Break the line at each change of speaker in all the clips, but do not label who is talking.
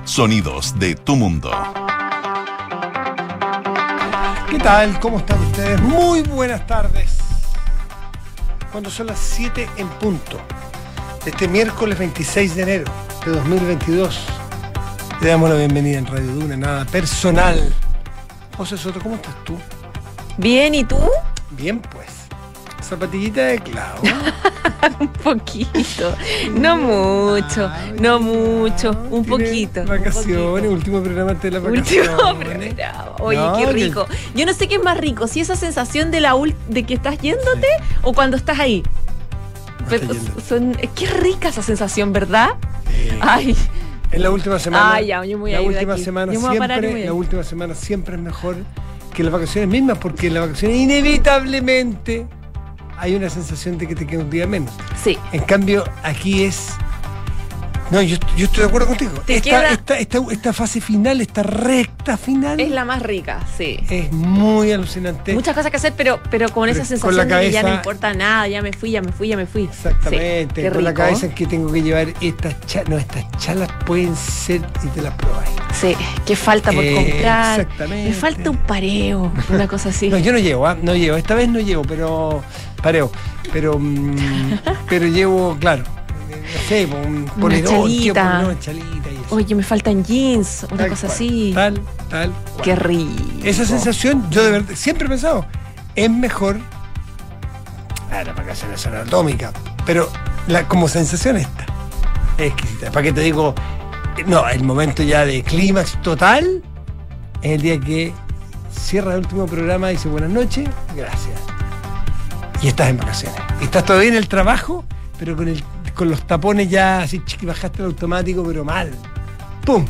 Sonidos de tu mundo.
¿Qué tal? ¿Cómo están ustedes? Muy buenas tardes. Cuando son las 7 en punto, este miércoles 26 de enero de 2022, le damos la bienvenida en Radio Duna, nada personal. José Soto, ¿cómo estás tú?
Bien, ¿y tú?
Bien, pues. Zapatillita de clavo.
Un poquito. No mucho, un poquito.
Vacaciones, último programa de las vacaciones.
Último programa. Oye,
No,
qué rico. Yo no sé qué es más rico, si esa sensación de de que estás yéndote o cuando estás ahí. Pero qué rica esa sensación, ¿verdad? Ay.
En la última semana.
Ay, ya, yo me voy a ir de aquí.
La última semana siempre es mejor que las vacaciones mismas, porque en las vacaciones inevitablemente hay una sensación de que te queda un día menos.
Sí.
En cambio, aquí es... No, yo estoy de acuerdo contigo. Esta fase final, esta recta final...
Es la más rica, sí.
Es muy alucinante.
Muchas cosas que hacer, pero con esa sensación de que ya no importa nada, ya me fui.
Exactamente.
Sí,
con la cabeza en que tengo que llevar estas chalas pueden ser y te las probáis.
Sí, que falta por comprar.
Exactamente.
Me falta un pareo, una cosa así.
No, yo no llevo, esta vez no llevo, pero pareo. Pero llevo, claro, no sé, un polerón,
chalita.
Chalita y eso.
Oye, me faltan jeans, una cosa así.
Tal cual.
Qué rico.
Esa sensación, yo de verdad siempre he pensado, es mejor. Las vacaciones son atómicas, pero como sensación esta es exquisita. ¿Para qué te digo? No, el momento ya de clímax total es el día que cierra el último programa y dice buenas noches, gracias. Y estás en vacaciones. Estás todavía en el trabajo, pero con los tapones ya así, bajaste el automático, pero mal. ¡Pum!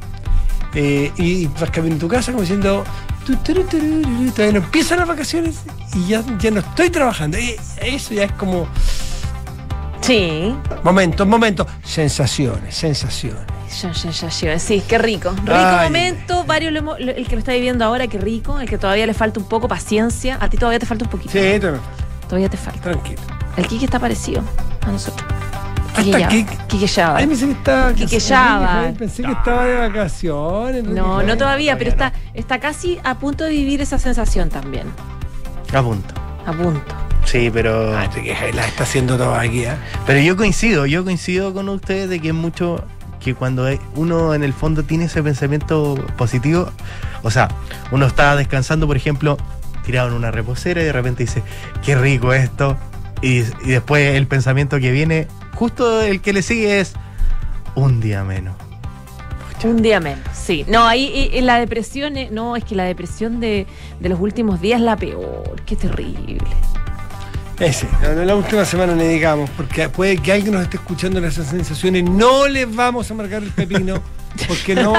Y vas caminando en tu casa como diciendo, todavía no empiezan las vacaciones y ya no estoy trabajando. Eso ya es como...
Sí.
Momentos. Sensaciones.
Sí, qué rico. Momento, varios el que lo está viviendo ahora, qué rico. El que todavía le falta un poco, paciencia. A ti todavía te falta un poquito.
Sí,
todavía te falta.
Tranquilo.
El Kiki está parecido a nosotros.
Kiki
Chava.
Ay, me dice que estaba...
Kiki Chava.
Pensé que estaba de vacaciones.
No todavía, pero está casi a punto de vivir esa sensación también.
A punto. Sí, pero...
la está haciendo todo aquí, ¿eh?
Pero yo coincido con ustedes de que es mucho... que cuando uno en el fondo tiene ese pensamiento positivo, o sea, uno está descansando, por ejemplo, tirado en una reposera y de repente dice, qué rico esto, y después el pensamiento que viene, justo el que le sigue es un día menos.
Un día menos, sí. No, ahí la depresión, no, es que la depresión de los últimos días es la peor, qué terrible.
En la última semana le digamos, porque puede que alguien nos esté escuchando en esas sensaciones, no les vamos a marcar el pepino, porque no.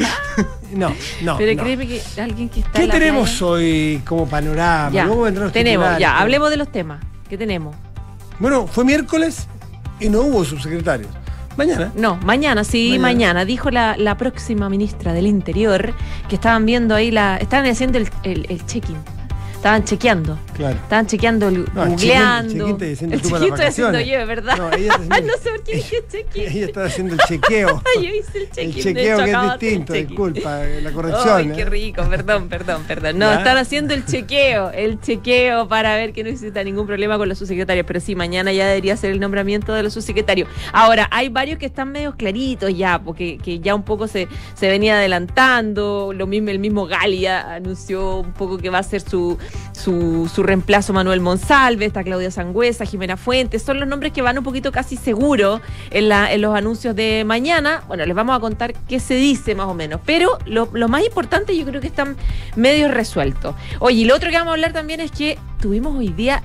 Pero créeme que alguien que está
¿Qué
en la
tenemos
playa?
Hoy como panorama?
Hablemos de los temas. ¿Qué tenemos?
Bueno, fue miércoles y no hubo subsecretarios. Mañana.
No, mañana. Mañana. Dijo la próxima ministra del Interior que estaban viendo ahí estaban haciendo el check-in. Estaban chequeando.
Claro.
Estaban chequeando, googleando.
El check-in
estoy haciendo yo, ¿verdad?
No, ella
no sé por qué dije check-in.
Ella está haciendo el chequeo.
Yo hice el check-in.
El chequeo que es distinto, disculpa, la corrección.
Ay, qué rico, perdón. No, están haciendo el chequeo para ver que no exista ningún problema con los subsecretarios. Pero sí, mañana ya debería ser el nombramiento de los subsecretarios. Ahora, hay varios que están medio claritos ya, porque que ya un poco se venía adelantando. Lo mismo, el mismo Gali anunció un poco que va a ser su reemplazo Manuel Monsalve, está Claudia Sangüesa, Jimena Fuentes, son los nombres que van un poquito casi seguro en los anuncios de mañana. Bueno, les vamos a contar qué se dice más o menos, pero lo más importante yo creo que están medio resueltos. Oye, y lo otro que vamos a hablar también es que tuvimos hoy día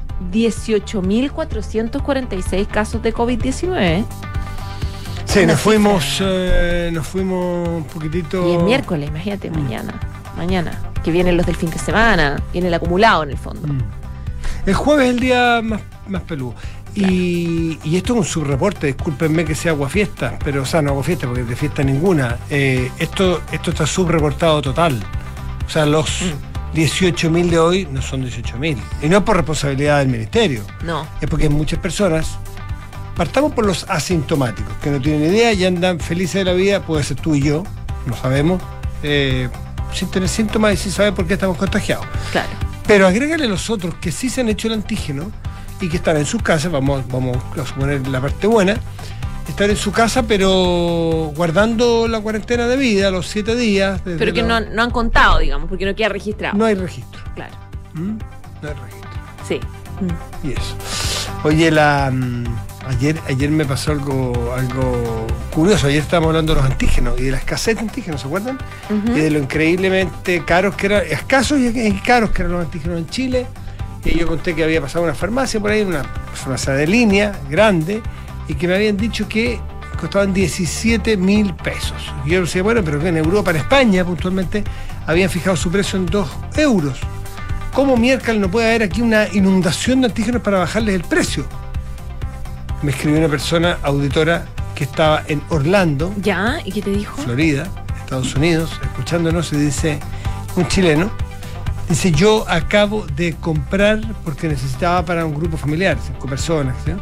18.446 casos de COVID-19.
Sí, nos fuimos un poquitito...
Y es miércoles, imagínate, mañana, que vienen los del fin de semana, viene el acumulado en el fondo.
El jueves es el día más peludo. Claro. Y esto es un subreporte, discúlpenme que sea aguafiesta, pero o sea, no aguafiesta porque de fiesta ninguna. Esto está subreportado total. O sea, los 18.000 de hoy no son 18.000. Y no es por responsabilidad del ministerio.
No.
Es porque hay muchas personas Partamos por los asintomáticos, que no tienen idea y andan felices de la vida, puede ser tú y yo, no sabemos, sin tener síntomas y sin saber por qué estamos contagiados.
Claro.
Pero agrégale a los otros que sí se han hecho el antígeno y que están en sus casas, vamos a suponer la parte buena, estar en su casa pero guardando la cuarentena de vida, los 7 días.
Pero que no han contado, digamos, porque no queda registrado.
No hay registro.
Claro.
No hay registro.
Sí.
Y eso. Oye, ayer me pasó algo curioso. Ayer estábamos hablando de los antígenos y de la escasez de antígenos, ¿se acuerdan? Y de lo increíblemente caros que eran, escasos y caros que eran los antígenos en Chile. Y yo conté que había pasado una farmacia por ahí, una farmacia de línea grande, y que me habían dicho que costaban 17.000 pesos. Y yo decía, bueno, pero que en Europa, en España puntualmente, habían fijado su precio en 2 euros. ¿Cómo miércoles no puede haber aquí una inundación de antígenos para bajarles el precio? Me escribió una persona auditora que estaba en Orlando,
¿Ya? ¿Y qué te dijo?
Florida, Estados Unidos, escuchándonos, y dice, un chileno, dice, yo acabo de comprar, porque necesitaba para un grupo familiar, 5 personas, ¿sí?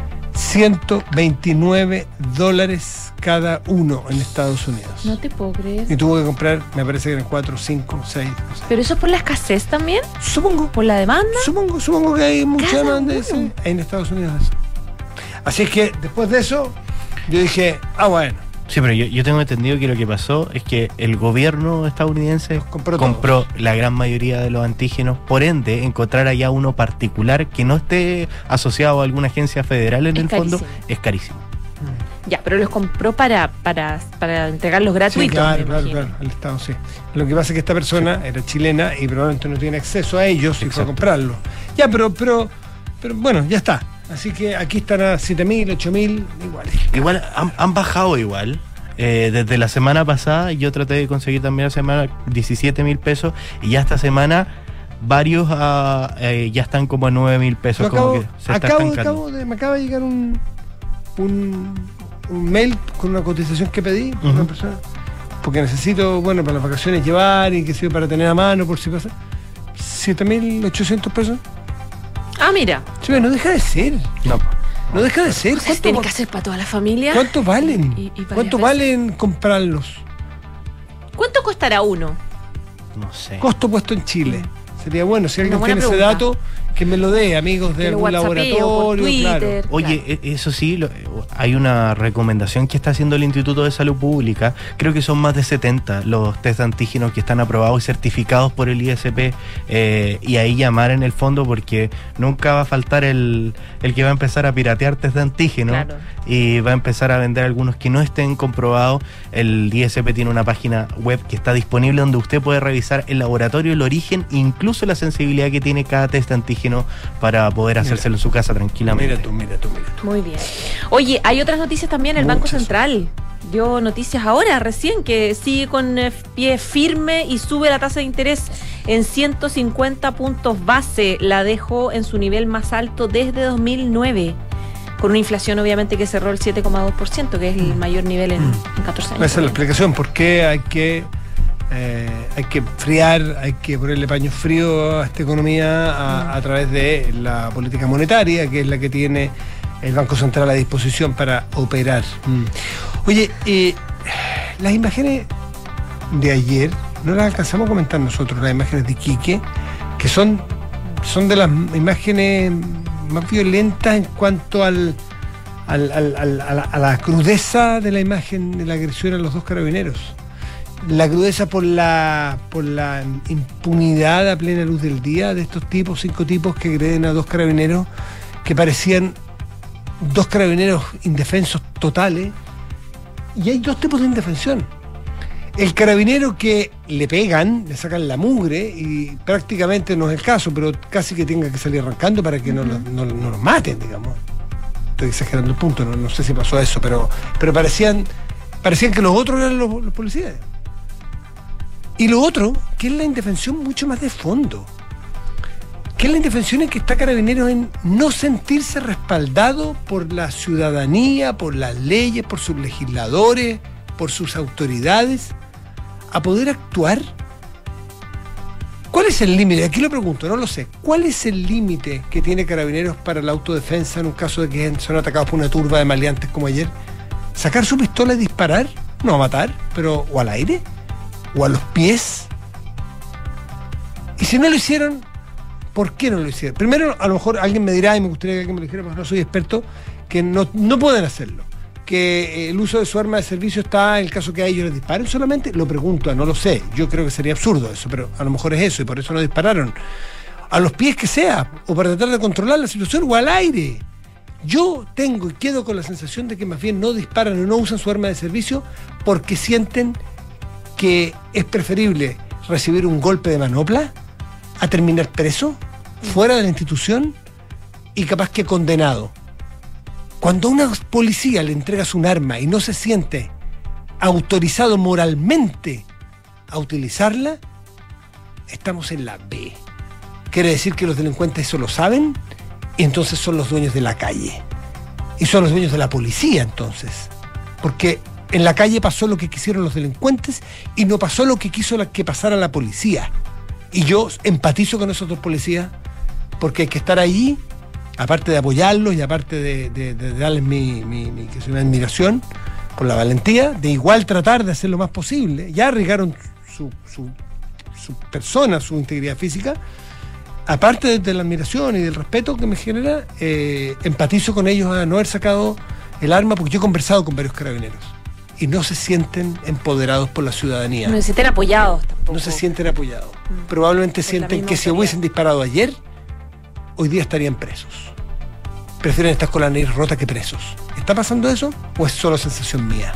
$129 cada uno en Estados Unidos.
No te puedo creer.
Y tuvo que comprar, me parece que eran 4, 5, 6, no sé.
¿Pero eso es por la escasez también?
Supongo.
¿Por la demanda?
Supongo que hay mucha
Cada
demanda
uno.
sí, en Estados Unidos eso. Así es que después de eso, yo dije, bueno,
Sí, pero yo tengo entendido que lo que pasó es que el gobierno estadounidense compró la gran mayoría de los antígenos, por ende, encontrar allá uno particular que no esté asociado a alguna agencia federal en el fondo es carísimo.
Ya, pero los compró para entregarlos gratuitos.
Sí, claro, al Estado, sí. Lo que pasa es que esta persona era chilena y probablemente no tiene acceso a ellos y fue a comprarlo. Ya, pero bueno, ya está. Así que aquí están a 7.000, 8.000, iguales.
Igual han bajado igual. Desde la semana pasada yo traté de conseguir también la semana 17.000 pesos y ya esta semana varios ya están como a 9.000 pesos. Como que se está estancando.
Me acaba de llegar un mail con una cotización que pedí por una persona, porque necesito, bueno, para las vacaciones llevar y que sirve para tener a mano por si pasa. 7.800 pesos.
Ah, mira.
Sí, no deja de ser. No deja de ser.
¿Cuánto tiene que hacer para toda la familia?
¿Cuánto valen?
Y
¿Cuánto valen comprarlos?
¿Cuánto costará uno?
No sé.
Costo puesto en Chile. Sería bueno, si alguien tiene
pregunta.
ese dato, que me lo dé, amigos de algún laboratorio.
Twitter,
claro.
Oye, eso sí, hay una recomendación que está haciendo el Instituto de Salud Pública. Creo que son más de 70 los test de antígenos que están aprobados y certificados por el ISP. Y ahí llamar en el fondo, porque nunca va a faltar el que va a empezar a piratear test de antígenos.
Claro.
Y va a empezar a vender algunos que no estén comprobados. El ISP tiene una página web que está disponible donde usted puede revisar el laboratorio, el origen, incluso la sensibilidad que tiene cada test de antígeno para poder hacérselo en su casa tranquilamente.
Mira tú.
Muy bien. Oye, hay otras noticias también. El Banco Central dio noticias ahora, recién, que sigue con pie firme y sube la tasa de interés en 150 puntos base. La dejó en su nivel más alto desde 2009. Con una inflación obviamente que cerró el 7,2%, que es el mayor nivel en 14 años.
Esa es la explicación, por qué hay que enfriar, hay que ponerle paño frío a esta economía a través de la política monetaria, que es la que tiene el Banco Central a disposición para operar. Oye, las imágenes de ayer, no las alcanzamos a comentar nosotros, las imágenes de Iquique, que son de las imágenes más violentas en cuanto a la crudeza de la imagen de la agresión a los 2 carabineros. La crudeza por la impunidad a plena luz del día de estos 5 tipos que agreden a 2 carabineros que parecían 2 carabineros indefensos totales. Y hay 2 tipos de indefensión. El carabinero que le pegan, le sacan la mugre y prácticamente no es el caso, pero casi que tenga que salir arrancando para que no los maten, digamos. Estoy exagerando el punto, no sé si pasó eso, pero parecían que los otros eran los policías. Y lo otro, que es la indefensión mucho más de fondo, que es la indefensión en que está Carabineros en no sentirse respaldado por la ciudadanía, por las leyes, por sus legisladores, por sus autoridades, a poder actuar ¿Cuál es el límite? Aquí lo pregunto, no lo sé. ¿Cuál es el límite que tiene Carabineros para la autodefensa en un caso de que son atacados por una turba de maleantes como ayer? ¿Sacar su pistola y disparar? No a matar, pero o al aire, o a los pies. Y si no lo hicieron, ¿por qué no lo hicieron? Primero, a lo mejor alguien me dirá, y me gustaría que alguien me lo dijera, porque no soy experto, que no pueden hacerlo. Que el uso de su arma de servicio está en el caso que a ellos les disparen solamente. Lo pregunto, no lo sé. Yo creo que sería absurdo eso, pero a lo mejor es eso y por eso no dispararon. A los pies que sea, o para tratar de controlar la situación, o al aire. Yo tengo y quedo con la sensación de que más bien no disparan o no usan su arma de servicio porque sienten que es preferible recibir un golpe de manopla a terminar preso, fuera de la institución y capaz que condenado. Cuando a una policía le entregas un arma y no se siente autorizado moralmente a utilizarla, estamos en la B. Quiere decir que los delincuentes eso lo saben y entonces son los dueños de la calle. Y son los dueños de la policía entonces. Porque en la calle pasó lo que quisieron los delincuentes y no pasó lo que quiso que pasara la policía. Y yo empatizo con esos dos policías porque hay que estar ahí, aparte de apoyarlos y aparte de darles mi admiración por la valentía, de igual tratar de hacer lo más posible. Ya arriesgaron su persona, su integridad física. Aparte de la admiración y del respeto que me genera, empatizo con ellos a no haber sacado el arma, porque yo he conversado con varios carabineros y no se sienten empoderados por la ciudadanía.
No se sienten apoyados tampoco.
No se sienten apoyados. Probablemente sienten que si hubiesen disparado ayer, hoy día estarían presos. Prefieren estar con la nariz rota que presos. ¿Está pasando eso o es solo sensación mía?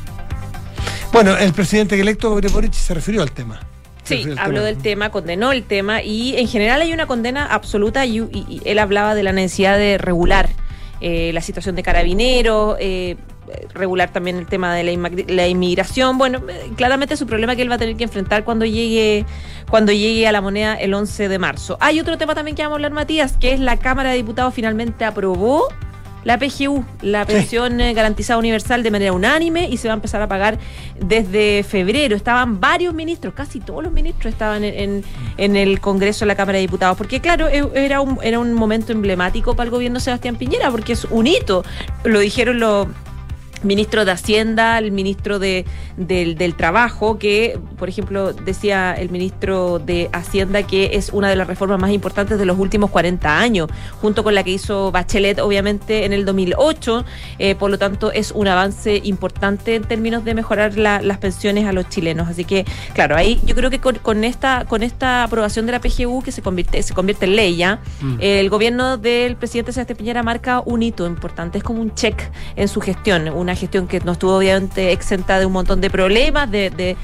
Bueno, el presidente electo Gabriel Boric se refirió al tema.
Sí, habló del tema, condenó el tema y en general hay una condena absoluta y él hablaba de la necesidad de regular la situación de Carabineros, regular también el tema de la inmigración. Bueno, claramente es un problema que él va a tener que enfrentar cuando llegue a la Moneda el 11 de marzo. Hay otro tema también que vamos a hablar, Matías, que es la Cámara de Diputados finalmente aprobó la PGU, la pensión garantizada universal, de manera unánime, y se va a empezar a pagar desde febrero. Estaban varios ministros, casi todos los ministros estaban en el Congreso de la Cámara de Diputados, porque claro, era un momento emblemático para el gobierno de Sebastián Piñera, porque es un hito. Lo dijeron los ministro de Hacienda, el ministro del Trabajo, que, por ejemplo, decía el ministro de Hacienda que es una de las reformas más importantes de los últimos 40 años, junto con la que hizo Bachelet, obviamente, en el 2008. Por lo tanto, es un avance importante en términos de mejorar las pensiones a los chilenos. Así que, claro, ahí yo creo que con esta aprobación de la PGU, que se convierte en ley ya, el gobierno del presidente Sebastián Piñera marca un hito importante. Es como un check en su gestión, una gestión que no estuvo obviamente exenta de un montón de problemas, de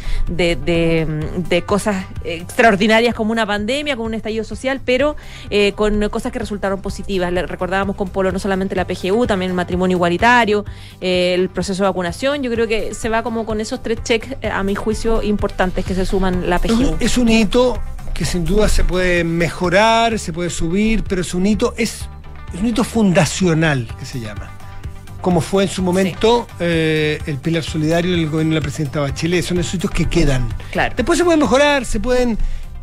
cosas extraordinarias como una pandemia, como un estallido social, pero con cosas que resultaron positivas. Le recordábamos con Polo no solamente la PGU, también el matrimonio igualitario, el proceso de vacunación. Yo creo que se va como con esos 3 checks, a mi juicio, importantes que se suman la PGU.
Es un hito que sin duda se puede mejorar, se puede subir, pero es un hito fundacional, que se llama, como fue en su momento el pilar solidario del gobierno de la presidenta Bachelet. Son esos hitos que quedan. Claro. Después se pueden mejorar, se pueden,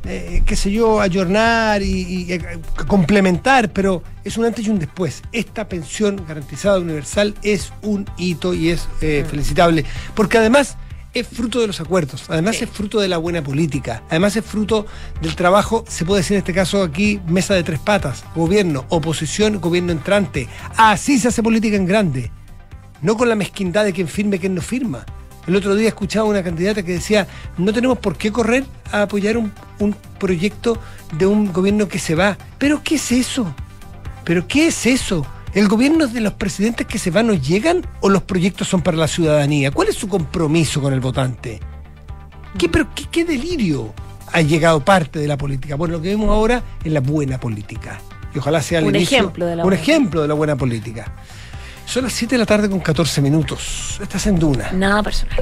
ayornar y complementar, pero es un antes y un después. Esta pensión garantizada universal es un hito y es felicitable, porque además es fruto de los acuerdos, además es fruto de la buena política, además es fruto del trabajo, se puede decir en este caso aquí, mesa de 3 patas, gobierno, oposición, gobierno entrante. Así se hace política en grande, no con la mezquindad de quien firme y quien no firma. El otro día escuchaba una candidata que decía, no tenemos por qué correr a apoyar un proyecto de un gobierno que se va. ¿Pero qué es eso? ¿Pero qué es eso? ¿El gobierno de los presidentes que se van no llegan o los proyectos son para la ciudadanía? ¿Cuál es su compromiso con el votante? ¿Qué delirio ha llegado parte de la política? Bueno, lo que vemos ahora es la buena política. Y ojalá sea un ejemplo de la buena política. Son las 7 de la tarde con 14 minutos. Estás en Duna.
Nada personal.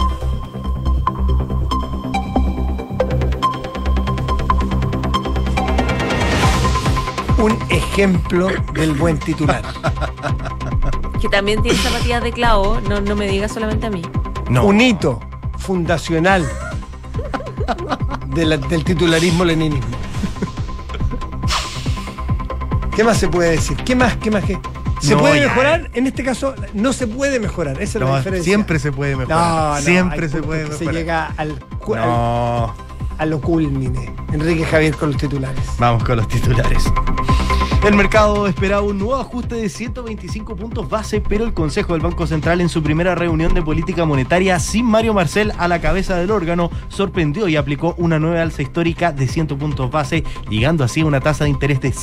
Un ejemplo del buen titular.
Que también tiene zapatillas de clavo, no me digas solamente a mí.
No. Un hito fundacional del titularismo-leninismo. ¿Qué más se puede decir? ¿Qué más? ¿Se puede mejorar? En este caso, no se puede mejorar. Esa es la diferencia.
Siempre se puede mejorar. Siempre se puede mejorar.
Se llega a lo culmine. Enrique Javier con los titulares.
Vamos con los titulares. El mercado esperaba un nuevo ajuste de 125 puntos base, pero el Consejo del Banco Central, en su primera reunión de política monetaria sin Mario Marcel a la cabeza del órgano, sorprendió y aplicó una nueva alza histórica de 100 puntos base, llegando así a una tasa de interés de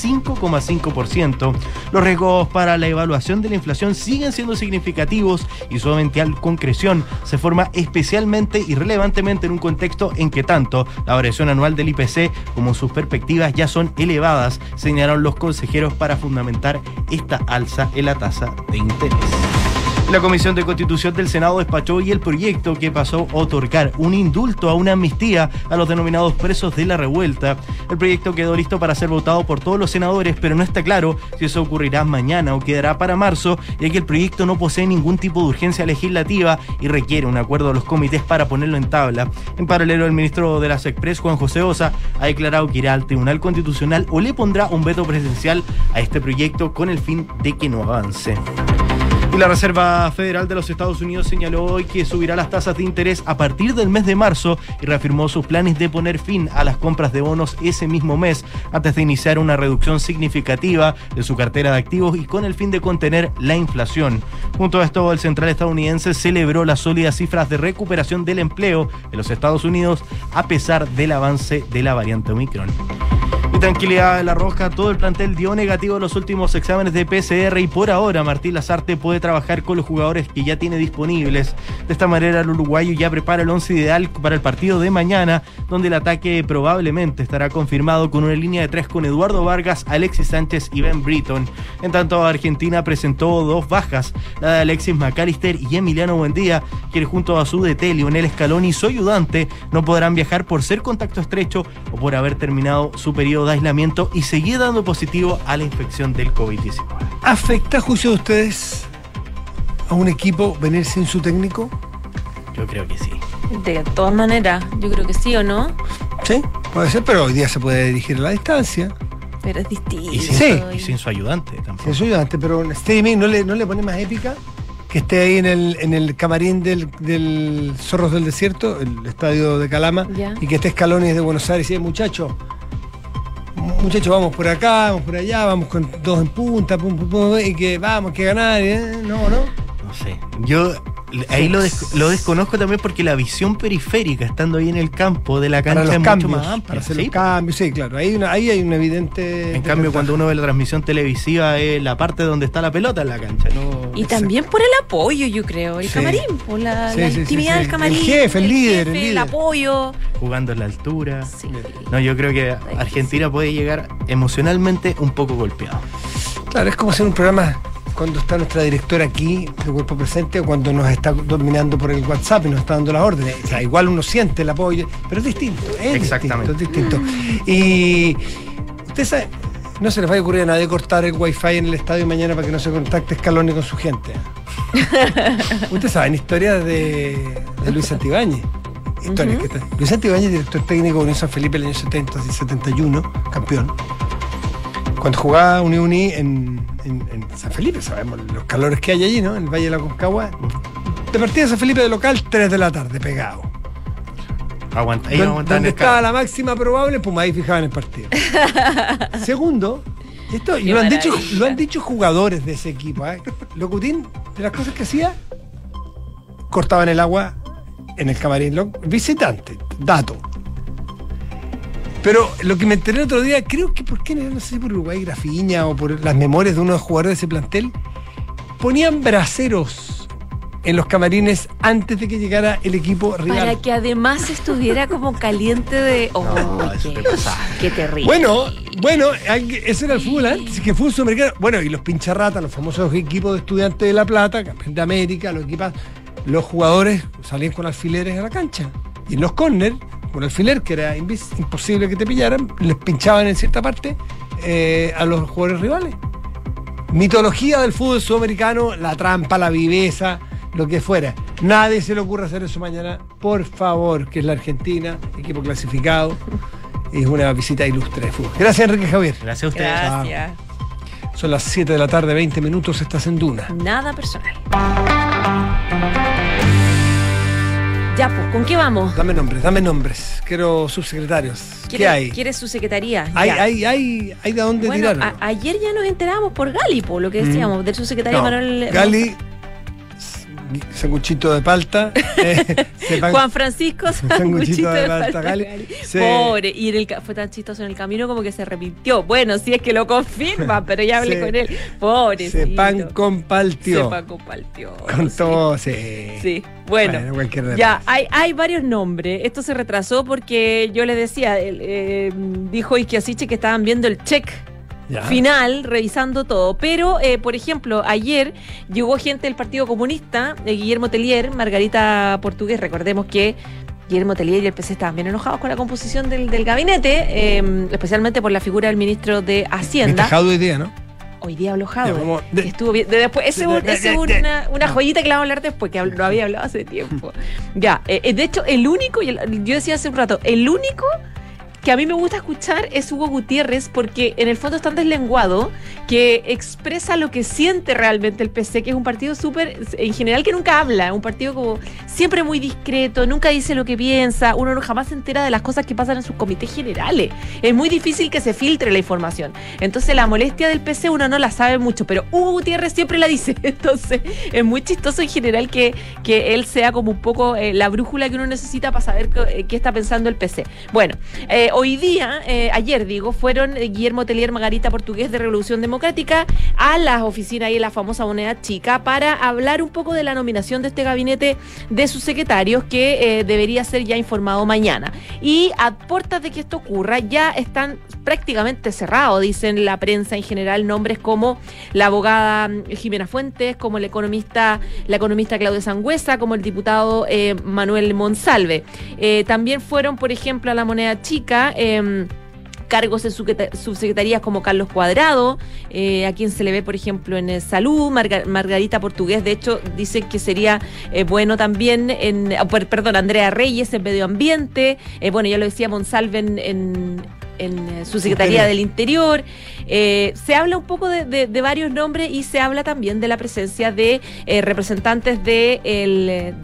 5,5%. Los riesgos para la evaluación de la inflación siguen siendo significativos y su eventual concreción se forma especialmente y relevantemente en un contexto en que tanto la variación anual del IPC como sus perspectivas ya son elevadas, señalaron los consejeros para fundamentar esta alza en la tasa de interés. La Comisión de Constitución del Senado despachó hoy el proyecto que pasó a otorgar un indulto a una amnistía a los denominados presos de la revuelta. El proyecto quedó listo para ser votado por todos los senadores, pero no está claro si eso ocurrirá mañana o quedará para marzo, ya que el proyecto no posee ningún tipo de urgencia legislativa y requiere un acuerdo de los comités para ponerlo en tabla. En paralelo, el ministro de la SECPRES, Juan José Osa, ha declarado que irá al Tribunal Constitucional o le pondrá un veto presidencial a este proyecto con el fin de que no avance. Y la Reserva Federal de los Estados Unidos señaló hoy que subirá las tasas de interés a partir del mes de marzo y reafirmó sus planes de poner fin a las compras de bonos ese mismo mes, antes de iniciar una reducción significativa de su cartera de activos y con el fin de contener la inflación. Junto a esto, el central estadounidense celebró las sólidas cifras de recuperación del empleo en los Estados Unidos a pesar del avance de la variante Omicron. Y tranquilidad en La Roja, todo el plantel dio negativo en los últimos exámenes de PCR y por ahora Martín Lazarte puede trabajar con los jugadores que ya tiene disponibles. De esta manera el uruguayo ya prepara el 11 ideal para el partido de mañana, donde el ataque probablemente estará confirmado con una línea de 3 con Eduardo Vargas, Alexis Sánchez y Ben Britton. En tanto, Argentina presentó 2 bajas, la de Alexis McAllister y Emiliano Buendía, quienes junto a su DT Lionel Scaloni y su ayudante no podrán viajar por ser contacto estrecho o por haber terminado su periodo de aislamiento y seguir dando positivo a la infección del COVID-19.
¿Afecta, a juicio de ustedes, a un equipo venir sin su técnico?
Yo creo que sí.
De todas maneras, yo creo que sí o no.
Sí, puede ser, pero hoy día se puede dirigir a la distancia.
Pero es distinto.
Y sin su ayudante tampoco.
Sin su ayudante, pero en streaming no le pone más épica que esté ahí en el camarín del Zorros del Desierto, el estadio de Calama,
ya, y
que esté Scaloni de Buenos Aires y dice, muchachos, vamos por acá, vamos por allá, vamos con 2 en punta, y que vamos, que ganar, no
sé. Yo ahí lo desconozco también porque la visión periférica, estando ahí en el campo de la cancha, es mucho más amplia.
Para hacer los cambios, sí, claro. Ahí hay una evidente.
En cambio, cuando uno ve la transmisión televisiva, es la parte donde está la pelota en la cancha, ¿no?
Y también por el apoyo, yo creo. El camarín, por la intimidad del camarín.
El jefe, el líder.
El apoyo.
Jugando en la altura.
Sí.
No, yo creo que Argentina puede llegar emocionalmente un poco golpeado.
Claro, es como hacer un programa cuando está nuestra directora aquí, de cuerpo presente, o cuando nos está dominando por el WhatsApp y nos está dando las órdenes. O sea, igual uno siente el apoyo, pero es distinto.
Exactamente.
Es distinto. Y usted sabe, no se les vaya a ocurrir a nadie cortar el wifi en el estadio mañana para que no se contacte Scaloni con su gente. Usted sabe, en historias de Luis Santibáñez. Historias que Luis Santibáñez, director técnico de Unión San Felipe en el año 70 y 71, campeón. Cuando jugaba Uni en San Felipe, sabemos los calores que hay allí, ¿no? En el Valle de la Concagua. De partida de San Felipe de local, 3 de la tarde, pegado. Donde estaba la máxima probable, pues ahí fijaban el partido. Segundo, esto lo han dicho jugadores de ese equipo. Locutín, de las cosas que hacía, cortaban el agua en el camarín. Visitante, dato. Pero lo que me enteré el otro día, creo que no sé si por Uruguay, Grafiña o por las memorias de uno de los jugadores de ese plantel, ponían braseros en los camarines antes de que llegara el equipo rival.
Para que además estuviera como caliente de... qué terrible.
Bueno, ese era el fútbol antes, que fútbol sudamericano. Bueno, y los pincharratas, los famosos equipos de Estudiantes de La Plata, campeón de América, los jugadores salían con alfileres a la cancha. Y en los córner, con alfiler, que era imposible que te pillaran, les pinchaban en cierta parte a los jugadores rivales. Mitología del fútbol sudamericano, la trampa, la viveza, lo que fuera. Nadie se le ocurra hacer eso mañana, por favor, que es la Argentina, equipo clasificado. Es una visita ilustre de fútbol. Gracias, Enrique Javier.
Gracias a ustedes.
Gracias.
Son las 7 de la tarde, 20 minutos, estás en Duna.
Nada personal. Ya, pues, ¿con qué vamos?
Dame nombres. Quiero subsecretarios. ¿Qué hay?
¿Quieres su secretaría?
Hay de dónde
bueno,
tirar.
ayer ya nos enteramos por Gali, por lo que decíamos, del subsecretario Manuel...
Gali, sanguchito de palta.
Juan Francisco, sanguchito de palta.
Gali. Sí.
Pobre, y fue tan chistoso en el camino como que se arrepintió. Bueno, si es que lo confirma, pero ya hablé con él. Pobre.
Se pan compartió. Con
sí.
todo, sí.
Sí. Bueno, ya hay varios nombres. Esto se retrasó porque yo les decía, dijo Isquiasiche que estaban viendo el check final, revisando todo. Pero, por ejemplo, ayer llegó gente del Partido Comunista, Guillermo Tellier, Margarita Portugués. Recordemos que Guillermo Tellier y el PC estaban bien enojados con la composición del gabinete, especialmente por la figura del ministro de Hacienda.
Despejado hoy día, ¿no?
Hoy día habló Jadwe. Estuvo bien. Después, ese es una joyita que le vamos a hablar después, que lo había hablado hace tiempo. Ya, de hecho, el único, yo decía hace un rato, el único que a mí me gusta escuchar es Hugo Gutiérrez, porque en el fondo es tan deslenguado que expresa lo que siente realmente el PC, que es un partido súper, en general, que nunca habla, un partido como siempre muy discreto, nunca dice lo que piensa, uno jamás se entera de las cosas que pasan en sus comités generales, es muy difícil que se filtre la información, entonces la molestia del PC uno no la sabe mucho, pero Hugo Gutiérrez siempre la dice, entonces es muy chistoso en general que él sea como un poco la brújula que uno necesita para saber qué está pensando el PC. Bueno, hoy día, ayer digo, fueron Guillermo Tellier, Margarita Portugués de Revolución Democrática a las oficinas ahí en la famosa Moneda Chica para hablar un poco de la nominación de este gabinete de sus secretarios que debería ser ya informado mañana. Y a puertas de que esto ocurra ya están prácticamente cerrados, dicen la prensa en general, nombres como la abogada Jimena Fuentes, como la economista Claudia Sangüesa, como el diputado Manuel Monsalve. También fueron, por ejemplo, a la Moneda Chica cargos en subsecretarías como Carlos Cuadrado, a quien se le ve, por ejemplo, en Salud, Margarita Portugués, de hecho, dicen que sería bueno también Andrea Reyes en Medio Ambiente, bueno, ya lo decía Monsalve en su Secretaría del Interior. Se habla un poco de varios nombres y se habla también de la presencia de representantes de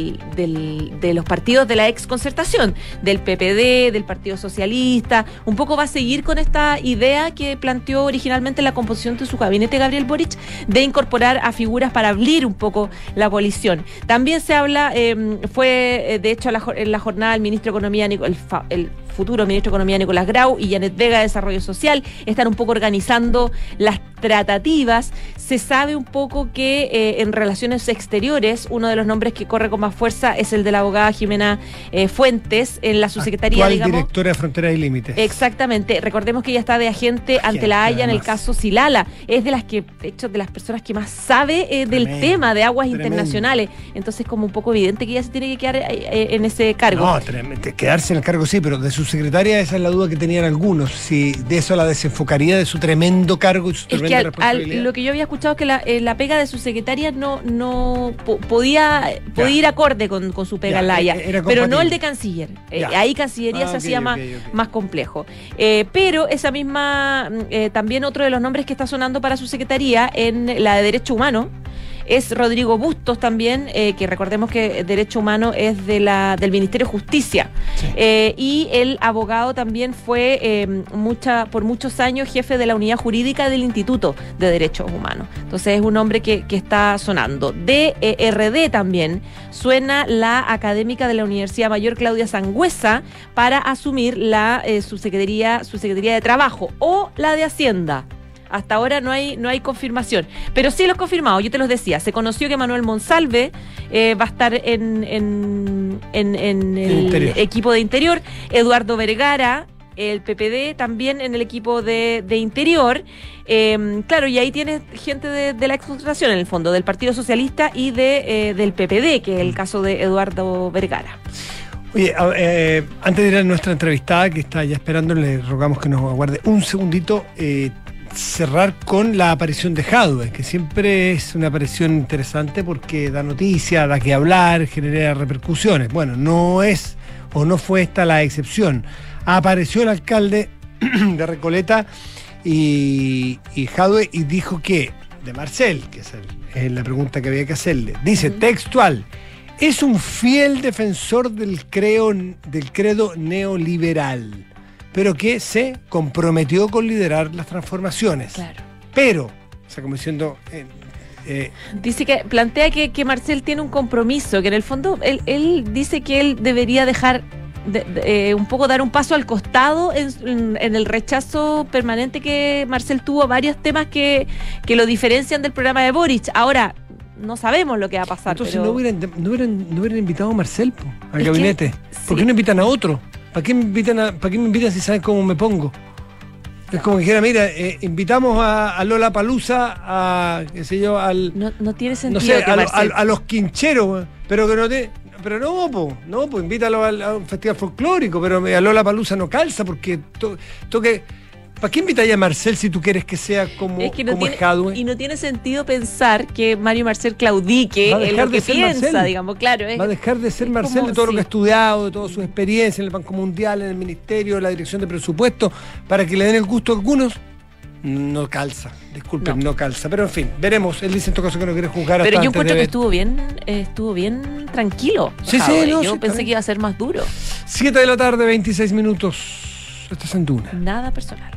los partidos de la exconcertación, del PPD, del Partido Socialista. Un poco va a seguir con esta idea que planteó originalmente la composición de su gabinete Gabriel Boric, de incorporar a figuras para abrir un poco la coalición. También se habla, fue de hecho en la jornada el ministro de Economía, el futuro ministro de Economía Nicolás Grau y Janet Vega de Desarrollo Social, están un poco organizando las tratativas. Se sabe un poco que en relaciones exteriores uno de los nombres que corre con más fuerza es el de la abogada Jimena Fuentes en la subsecretaría, digamos,
directora de Fronteras y Límites.
Exactamente, recordemos que ella está de agente ante la Haya en el caso Silala, es de las que, de hecho, de las personas que más sabe del tema de aguas internacionales, entonces como un poco evidente que ella se tiene que quedar en ese cargo.
No, quedarse en el cargo sí, pero de subsecretaria esa es la duda que tenían algunos, si de eso la desenfocaría de su tremendo cargo y su tremenda responsabilidad.
Lo que yo había escuchado es que la pega de su secretaria no podía ir acorde con su pega en la Haya, pero no el de canciller. Ahí Cancillería se hacía más complejo. Pero esa misma, también otro de los nombres que está sonando para su secretaría en la de Derecho Humano es Rodrigo Bustos también, que recordemos que Derecho Humano es del Ministerio de Justicia. Sí. Y el abogado también fue por muchos años jefe de la unidad jurídica del Instituto de Derechos Humanos. Entonces es un hombre que está sonando. De RD también suena la académica de la Universidad Mayor Claudia Sangüesa para asumir la subsecretaría de Trabajo o la de Hacienda. Hasta ahora no hay confirmación, pero sí los confirmados, yo te los decía. Se conoció que Manuel Monsalve va a estar en el equipo de Interior, Eduardo Vergara, el PPD, también en el equipo de Interior. Claro, y ahí tienes gente de la exconcertación, en el fondo, del Partido Socialista y del PPD, que es el caso de Eduardo Vergara.
Oye, antes de ir a nuestra entrevistada, que está ya esperando, le rogamos que nos aguarde un segundito. cerrar con la aparición de Jadwe, que siempre es una aparición interesante porque da noticia, da que hablar, genera repercusiones. Bueno, no es o no fue esta la excepción. Apareció el alcalde de Recoleta y Jadwe y dijo que, de Marcel, que es la pregunta que había que hacerle, dice textual: es un fiel defensor del credo neoliberal, pero que se comprometió con liderar las transformaciones.
Claro.
Pero, o sea, como diciendo...
dice que plantea que Marcel tiene un compromiso, que en el fondo él dice que él debería dejar un poco dar un paso al costado en el rechazo permanente que Marcel tuvo a varios temas que lo diferencian del programa de Boric. Ahora, no sabemos lo que va a pasar.
Entonces
pero...
no hubieran invitado a Marcel al
Es
gabinete.
que,
¿Por qué
sí.
no invitan a otro? ¿Para qué me invitan si saben cómo me pongo? Es como que dijera, mira, invitamos a Lola Palusa, a, qué sé yo,
No tiene sentido
no sé,
que Marcel...
a los quincheros, pero que no, pues invítalo a un festival folclórico, pero a Lola Palusa no calza, porque ¿para qué invitáis a Marcel si tú quieres que sea como
Es que no
como
tiene,
Jadwe?
y no tiene sentido pensar que Mario Marcel claudique
Va a
en
dejar
lo
de
que
ser
piensa,
Marcel.
digamos, claro.
Va a dejar de ser
es
Marcel
como
de todo lo
si-
que ha estudiado, de toda su experiencia en el Banco Mundial, en el Ministerio, en la Dirección de Presupuesto, para que le den el gusto a algunos. No calza, disculpen, no calza. Pero en fin, veremos. Él dice en todo caso que no quiere juzgar hasta
Pero yo
antes
encuentro
de
que
ver.
estuvo bien tranquilo.
Sí,
Jadwe.
no,
Yo
sí,
pensé
está bien.
que iba a ser más duro.
7 de la tarde, 26 minutos. Esto es en Duna.
Nada personal.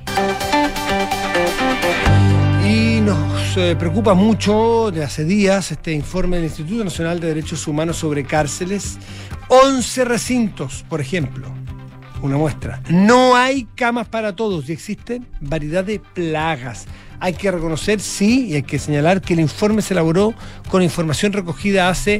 Y nos preocupa mucho de hace días este informe del Instituto Nacional de Derechos Humanos sobre cárceles. 11 recintos, por ejemplo. Una muestra. No hay camas para todos y existen variedad de plagas. Hay que reconocer, sí, y hay que señalar que el informe se elaboró con información recogida hace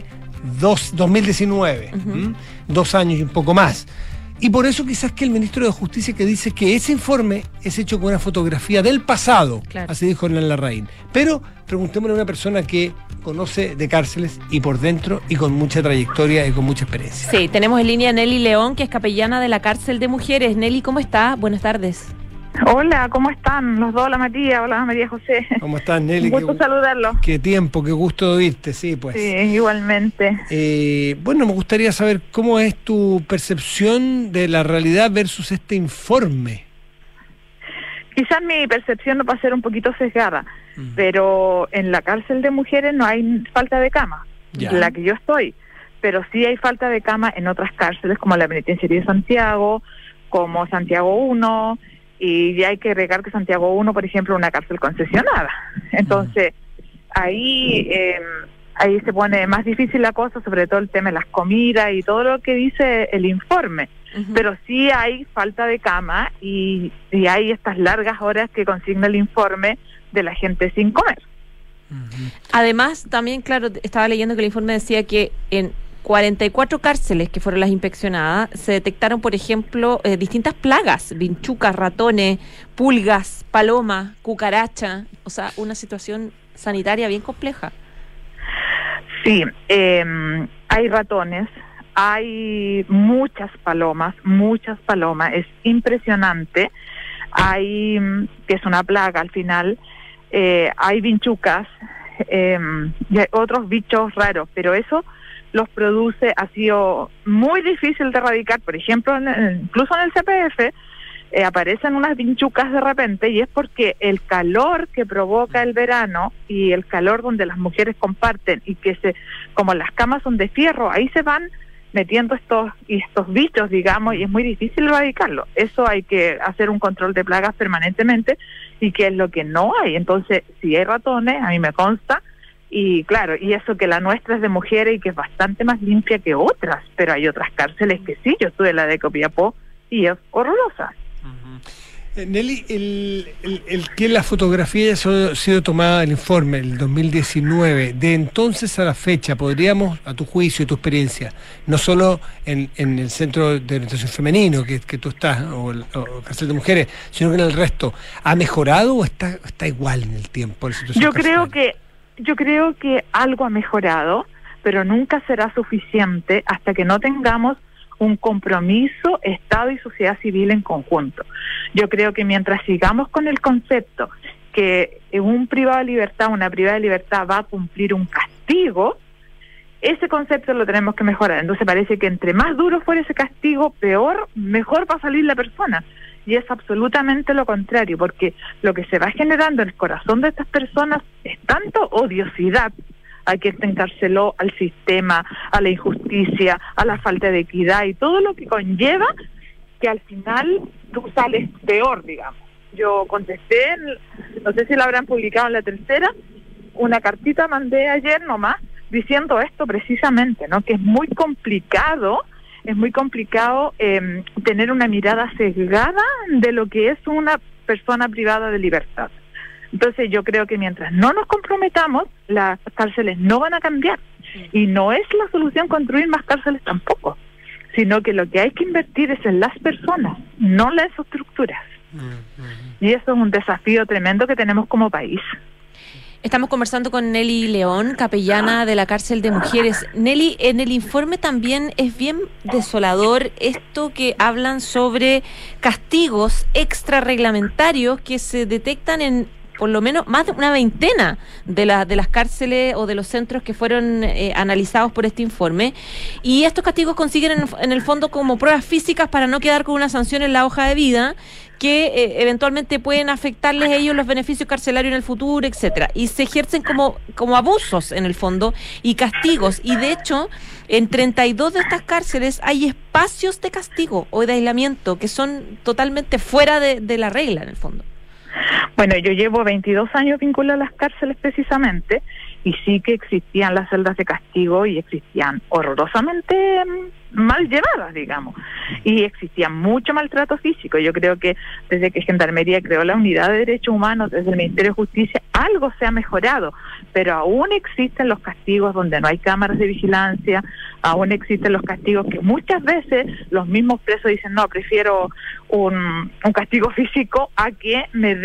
2019, 2 años y un poco más. Y por eso quizás que el ministro de Justicia que dice que ese informe es hecho con una fotografía del pasado,
Claro.
así dijo Hernán Larraín. Pero preguntémosle a una persona que conoce de cárceles y por dentro y con mucha trayectoria y con mucha experiencia.
Sí, tenemos en línea a Nelly León, que es capellana de la cárcel de mujeres. Nelly, ¿cómo está? Buenas tardes.
Hola, ¿cómo están? Los dos, hola Matías, hola María José.
¿Cómo estás, Nelly?
Un gusto saludarlos.
Qué tiempo, qué gusto de oírte, sí, pues.
Sí, igualmente.
Bueno, me gustaría saber cómo es tu percepción de la realidad versus este informe.
Quizás mi percepción no va a ser un poquito sesgada, pero en la cárcel de mujeres no hay falta de cama,
Ya.
la que yo estoy, pero sí hay falta de cama en otras cárceles como la Penitenciaría de Santiago, como Santiago 1, y ya hay que agregar que Santiago 1, por ejemplo, es una cárcel concesionada. Entonces, ahí se pone más difícil la cosa, sobre todo el tema de las comidas y todo lo que dice el informe. Pero sí hay falta de cama y hay estas largas horas que consigna el informe de la gente sin comer.
Además, también, claro, estaba leyendo que el informe decía que en 44 cárceles que fueron las inspeccionadas se detectaron, por ejemplo, distintas plagas, vinchucas, ratones, pulgas, palomas, cucaracha, o sea, una situación sanitaria bien compleja.
Sí, hay ratones, hay muchas palomas, es impresionante. Hay, que es una plaga al final, hay vinchucas y hay otros bichos raros, pero eso los produce, ha sido muy difícil de erradicar. Por ejemplo, incluso en el CPF aparecen unas vinchucas de repente, y es porque el calor que provoca el verano y el calor donde las mujeres comparten, y que como las camas son de fierro, ahí se van metiendo estos bichos, digamos, y es muy difícil erradicarlo. Eso hay que hacer un control de plagas permanentemente, y que es lo que no hay. Entonces, si hay ratones, a mí me consta, y claro, y eso que la nuestra es de mujeres y que es bastante más limpia que otras, pero hay otras cárceles que sí. Yo estuve en la de Copiapó y es horrorosa.
Nelly, el que la fotografía haya sido tomada del informe, el 2019, de entonces a la fecha, podríamos, a tu juicio y tu experiencia, no solo en el centro de orientación femenino que tú estás, o cárcel de mujeres, sino que en el resto, ¿ha mejorado o está igual en el tiempo la situación carcelaria?
Yo creo que algo ha mejorado, pero nunca será suficiente hasta que no tengamos un compromiso Estado y sociedad civil en conjunto. Yo creo que mientras sigamos con el concepto que un privado de libertad, una privada de libertad va a cumplir un castigo, ese concepto lo tenemos que mejorar. Entonces parece que entre más duro fuera ese castigo, mejor va a salir la persona. Y es absolutamente lo contrario, porque lo que se va generando en el corazón de estas personas es tanto odiosidad a quien te encarceló, al sistema, a la injusticia, a la falta de equidad y todo lo que conlleva, que al final tú sales peor, digamos. Yo contesté, no sé si lo habrán publicado en La Tercera, una cartita mandé ayer nomás, diciendo esto precisamente, ¿no? Que es muy complicado tener una mirada sesgada de lo que es una persona privada de libertad. Entonces yo creo que mientras no nos comprometamos, las cárceles no van a cambiar. Y no es la solución construir más cárceles tampoco, sino que lo que hay que invertir es en las personas, no en las estructuras. Y eso es un desafío tremendo que tenemos como país.
Estamos conversando con Nelly León, capellana de la cárcel de mujeres. Nelly, en el informe también es bien desolador esto que hablan sobre castigos extrarreglamentarios que se detectan en por lo menos más de una veintena de las cárceles o de los centros que fueron analizados por este informe. Y estos castigos consiguen en el fondo como pruebas físicas para no quedar con una sanción en la hoja de vida, que eventualmente pueden afectarles a ellos los beneficios carcelarios en el futuro, etcétera. Y se ejercen como abusos en el fondo y castigos. Y de hecho, en 32 de estas cárceles hay espacios de castigo o de aislamiento que son totalmente fuera de la regla en el fondo.
Bueno, yo llevo 22 años vinculada a las cárceles precisamente, y sí que existían las celdas de castigo y existían horrorosamente mal llevadas, digamos, y existía mucho maltrato físico. Yo creo que desde que Gendarmería creó la Unidad de Derechos Humanos, desde el Ministerio de Justicia, algo se ha mejorado, pero aún existen los castigos donde no hay cámaras de vigilancia, aún existen los castigos que muchas veces los mismos presos dicen, no, prefiero un castigo físico a que me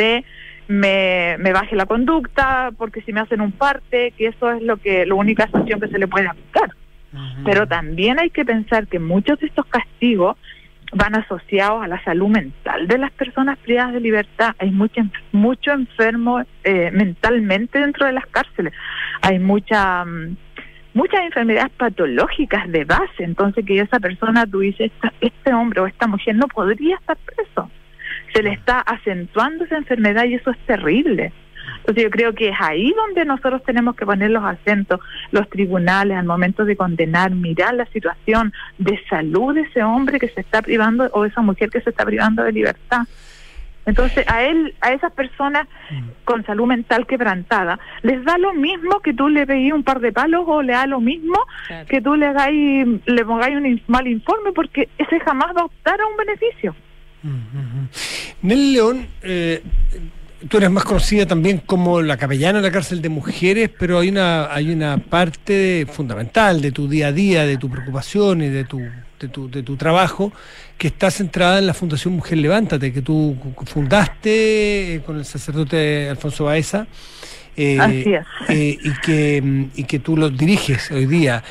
baje la conducta, porque si me hacen un parte, que eso es la única sanción que se le puede aplicar. Pero también hay que pensar que muchos de estos castigos van asociados a la salud mental de las personas privadas de libertad. Hay mucho enfermo mentalmente dentro de las cárceles. Hay muchas enfermedades patológicas de base. Entonces que esa persona, tú dices, este hombre o esta mujer no podría estar preso. Se le está acentuando esa enfermedad y eso es terrible. Entonces yo creo que es ahí donde nosotros tenemos que poner los acentos, los tribunales, al momento de condenar, mirar la situación de salud de ese hombre que se está privando o esa mujer que se está privando de libertad. Entonces a esas personas con salud mental quebrantada, les da lo mismo que tú le veas un par de palos o le da lo mismo que tú le pongáis un mal informe, porque ese jamás va a optar a un beneficio.
Nelly León, tú eres más conocida también como la capellana de la cárcel de mujeres, pero hay una parte fundamental de tu día a día, de tu preocupación y de tu trabajo, que está centrada en la Fundación Mujer Levántate, que tú fundaste con el sacerdote Alfonso Baeza,
Así es.
y que tú lo diriges hoy día.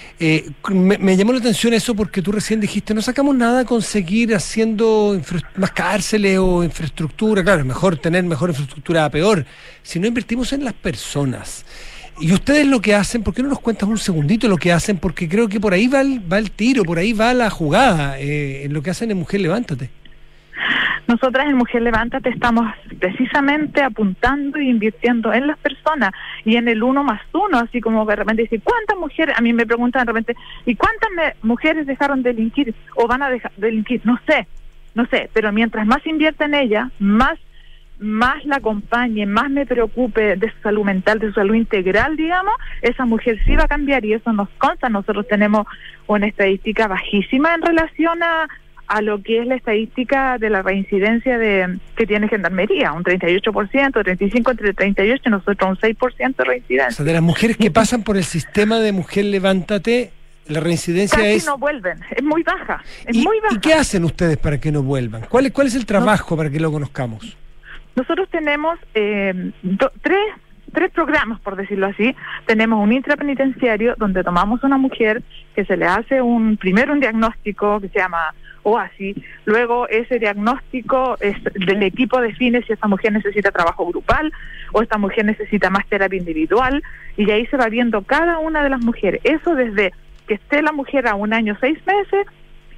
Me llamó la atención eso porque tú recién dijiste, no sacamos nada con seguir haciendo más cárceles o infraestructura. Claro, es mejor tener mejor infraestructura a peor, si no invertimos en las personas. Y ustedes lo que hacen, ¿por qué no nos cuentas un segundito lo que hacen? Porque creo que por ahí va el tiro, por ahí va la jugada, en lo que hacen en Mujer Levántate.
Nosotras en Mujer Levántate estamos precisamente apuntando e invirtiendo en las personas y en el 1+1, así como de repente decir, ¿cuántas mujeres? A mí me preguntan de repente, ¿y cuántas mujeres dejaron de delinquir o van a dejar de delinquir? No sé, pero mientras más invierta en ella, más la acompañe, más me preocupe de su salud mental, de su salud integral, digamos, esa mujer sí va a cambiar y eso nos consta. Nosotros tenemos una estadística bajísima en relación a lo que es la estadística de la reincidencia que tiene Gendarmería, un 38%, 35% entre 38%, y nosotros un 6% de reincidencia.
O sea, de las mujeres que pasan por el sistema de Mujer Levántate, la reincidencia
casi no vuelven, es muy baja, muy baja.
¿Y qué hacen ustedes para que no vuelvan? ¿Cuál es el trabajo para que lo conozcamos?
Nosotros tenemos tres programas, por decirlo así. Tenemos un intrapenitenciario donde tomamos una mujer que se le hace primero un diagnóstico que se llama OASI, luego ese diagnóstico del equipo define si esta mujer necesita trabajo grupal o esta mujer necesita más terapia individual, y ahí se va viendo cada una de las mujeres. Eso desde que esté la mujer a 1 año 6 meses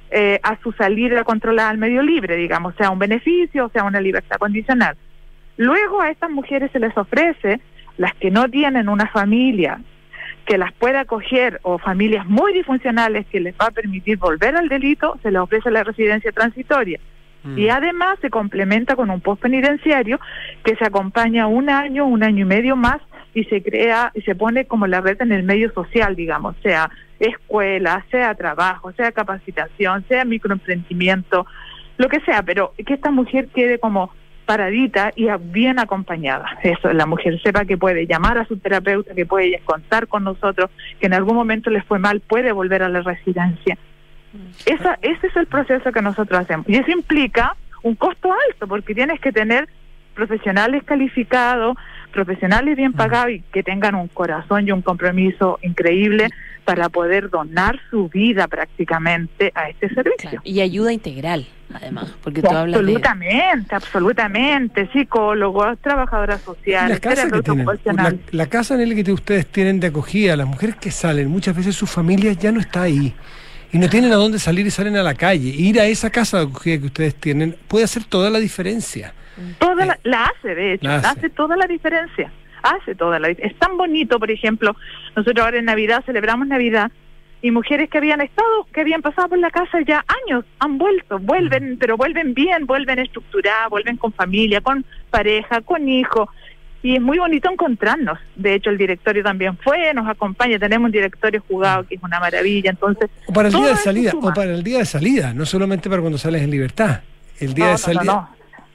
a su salida controlada al medio libre, digamos, sea un beneficio o sea una libertad condicional. Luego a estas mujeres se les ofrece, las que no tienen una familia que las pueda acoger o familias muy disfuncionales que les va a permitir volver al delito, se les ofrece la residencia transitoria. Y además se complementa con un postpenitenciario que se acompaña 1 año, 1 año y medio más, y se crea y se pone como la red en el medio social, digamos, sea escuela, sea trabajo, sea capacitación, sea microemprendimiento, lo que sea, pero que esta mujer quede como paradita y bien acompañada. Eso, la mujer sepa que puede llamar a su terapeuta, que puede contar con nosotros, que en algún momento les fue mal, puede volver a la residencia. Ese es el proceso que nosotros hacemos. Y eso implica un costo alto, porque tienes que tener profesionales calificados, profesionales bien pagados y que tengan un corazón y un compromiso increíble para poder donar su vida prácticamente a este servicio.
Claro, y ayuda integral, además, porque tú hablas
absolutamente, psicólogos, trabajadoras sociales, terapeutas ocupacionales.
La casa en el que ustedes tienen de acogida, las mujeres que salen, muchas veces sus familias ya no está ahí y no tienen a dónde salir y salen a la calle. Ir a esa casa de acogida que ustedes tienen puede hacer toda la diferencia.
La hace, de hecho, hace toda la diferencia. Es tan bonito, por ejemplo, nosotros ahora en Navidad celebramos Navidad y mujeres que habían pasado por la casa ya años, vuelven, pero vuelven bien, vuelven estructuradas, vuelven con familia, con pareja, con hijos, y es muy bonito encontrarnos. De hecho, el directorio también nos acompaña, tenemos un directorio jugado que es una maravilla, entonces...
O para el día de salida, no solamente para cuando sales en libertad, el día de salida...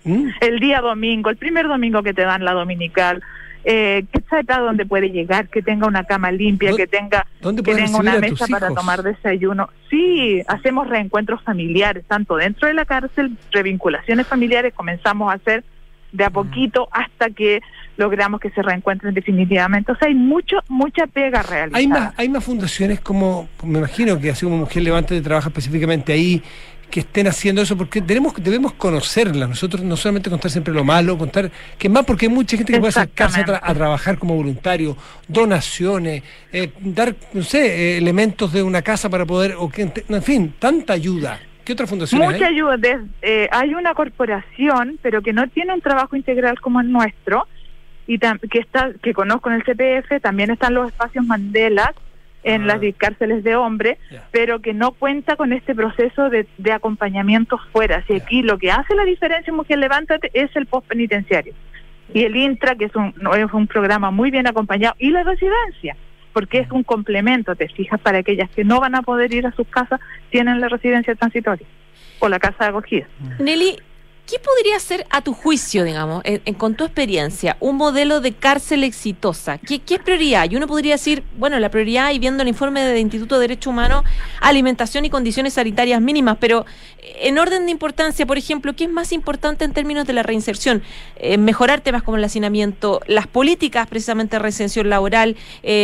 El día domingo, el primer domingo que te dan la dominical, que sepa dónde puede llegar, que tenga una cama limpia, que tenga una mesa para tomar desayuno. Sí, hacemos reencuentros familiares, tanto dentro de la cárcel, revinculaciones familiares, comenzamos a hacer de a poquito hasta que logramos que se reencuentren definitivamente. O sea, hay mucha pega realizada.
Hay más fundaciones como, me imagino que así como Mujer Levántate trabaja específicamente ahí, que estén haciendo eso, porque debemos conocerlas. Nosotros no solamente contar siempre lo malo, contar que más, porque hay mucha gente que puede acercarse a trabajar como voluntario, donaciones, dar, no sé, elementos de una casa para poder, en fin, tanta ayuda. ¿Qué otra fundación hay?
Mucha ayuda. Hay una corporación, pero que no tiene un trabajo integral como el nuestro, y que conozco en el CPF, también están los espacios Mandela, en las cárceles de hombres, pero que no cuenta con este proceso de acompañamiento fuera. Si aquí lo que hace la diferencia en Mujer Levántate es el postpenitenciario y el intra, que es un programa muy bien acompañado, y la residencia, porque es un complemento, te fijas, para aquellas que no van a poder ir a sus casas, tienen la residencia transitoria o la casa de acogida.
Nelly, ¿qué podría ser, a tu juicio, digamos, con tu experiencia, un modelo de cárcel exitosa? ¿Qué es prioridad? Y uno podría decir, bueno, la prioridad, y viendo el informe del Instituto de Derechos Humanos, alimentación y condiciones sanitarias mínimas, pero en orden de importancia, por ejemplo, ¿qué es más importante en términos de la reinserción? Mejorar temas como el hacinamiento, las políticas precisamente de reinserción laboral,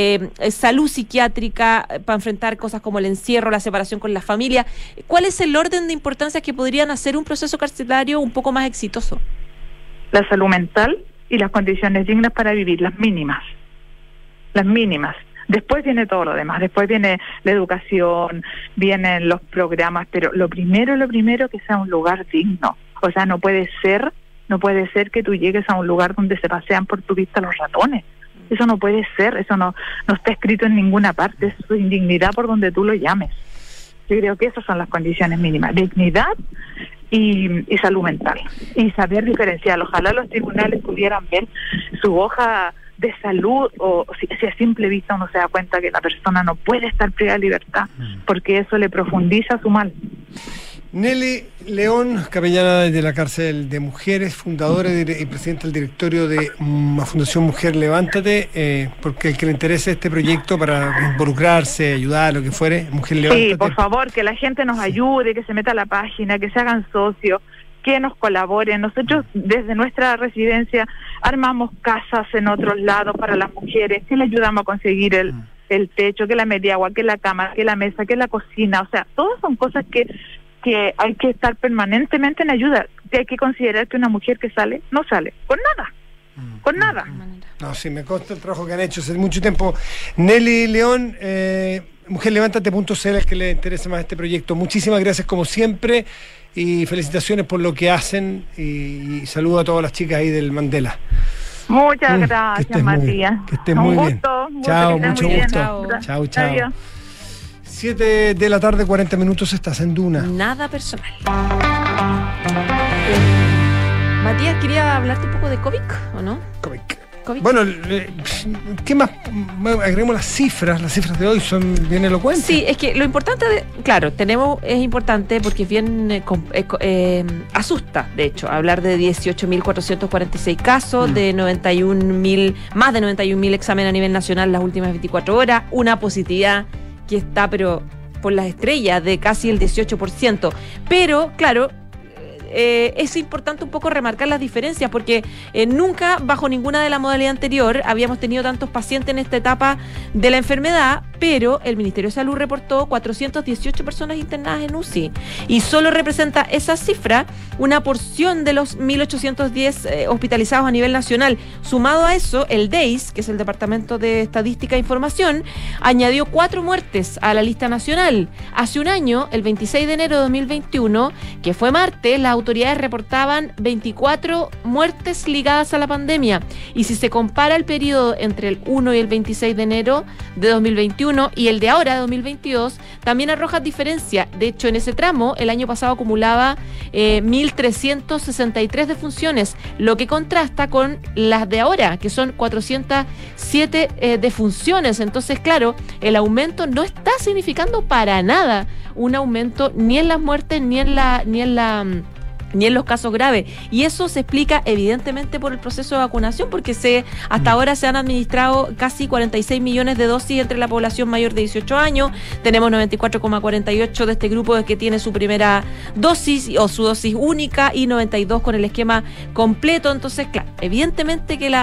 salud psiquiátrica para enfrentar cosas como el encierro, la separación con la familia. ¿Cuál es el orden de importancia que podrían hacer un proceso carcelario un poco más exitoso?
La salud mental y las condiciones dignas para vivir, las mínimas. Después viene todo lo demás, después viene la educación, vienen los programas, pero lo primero que sea un lugar digno. O sea, no puede ser que tú llegues a un lugar donde se pasean por tu vista los ratones. Eso no puede ser, eso no está escrito en ninguna parte, eso es indignidad por donde tú lo llames. Yo creo que esas son las condiciones mínimas, dignidad y salud mental, y saber diferenciar. Ojalá los tribunales pudieran ver su hoja de salud, o si a simple vista uno se da cuenta que la persona no puede estar privada de libertad, porque eso le profundiza su mal.
Nelly León, capellana de la cárcel de mujeres, fundadora y presidenta del directorio de la Fundación Mujer Levántate, porque el que le interese este proyecto para involucrarse, ayudar, lo que fuere, Mujer Levántate.
Sí, por favor, que la gente nos ayude, que se meta a la página, que se hagan socios, que nos colaboren. Nosotros desde nuestra residencia armamos casas en otros lados para las mujeres, que le ayudamos a conseguir el techo, que la media agua, que la cama, que la mesa, que la cocina. O sea, todas son cosas que hay que estar permanentemente en ayuda. Que hay que considerar que una mujer que sale, no sale con nada. Con nada.
No, sí, me consta el trabajo que han hecho hace mucho tiempo. Nelly León, mujerlevántate.cl, es que le interesa más este proyecto. Muchísimas gracias como siempre y felicitaciones por lo que hacen y saludo a todas las chicas ahí del Mandela.
Muchas gracias, Matías.
Que estés muy bien. Chao, mucho gusto. Chao.
Adiós.
7 de la tarde, 40 minutos, estás en Duna.
Nada personal. Matías, quería hablarte un poco de COVID, ¿o no?
COVID.
COVID.
Bueno, ¿qué más? Agreguemos las cifras de hoy, son bien elocuentes.
Sí, es que lo importante, es importante porque es bien asusta, de hecho, hablar de 18.446 casos, de más de 91.000 exámenes a nivel nacional las últimas 24 horas, una positividad que está, pero por las estrellas, de casi el 18%. Pero, claro, es importante un poco remarcar las diferencias porque nunca bajo ninguna de la modalidad anterior habíamos tenido tantos pacientes en esta etapa de la enfermedad, pero el Ministerio de Salud reportó 418 personas internadas en UCI y solo representa esa cifra una porción de los 1.810 hospitalizados a nivel nacional. Sumado a eso, el DEIS, que es el Departamento de Estadística e Información, añadió 4 muertes a la lista nacional. Hace un año, el 26 de enero de 2021, que fue martes, las autoridades reportaban 24 muertes ligadas a la pandemia. Y si se compara el periodo entre el 1 y el 26 de enero de 2021 y el de ahora, de 2022, también arroja diferencia. De hecho, en ese tramo, el año pasado acumulaba 1.363 defunciones, lo que contrasta con las de ahora, que son 407 defunciones. Entonces, claro, el aumento no está significando para nada un aumento ni en las muertes ni en los casos graves. Y eso se explica evidentemente por el proceso de vacunación, porque hasta ahora se han administrado casi 46 millones de dosis entre la población mayor de 18 años. Tenemos 94,48 de este grupo que tiene su primera dosis o su dosis única y 92 con el esquema completo. Entonces, claro, evidentemente que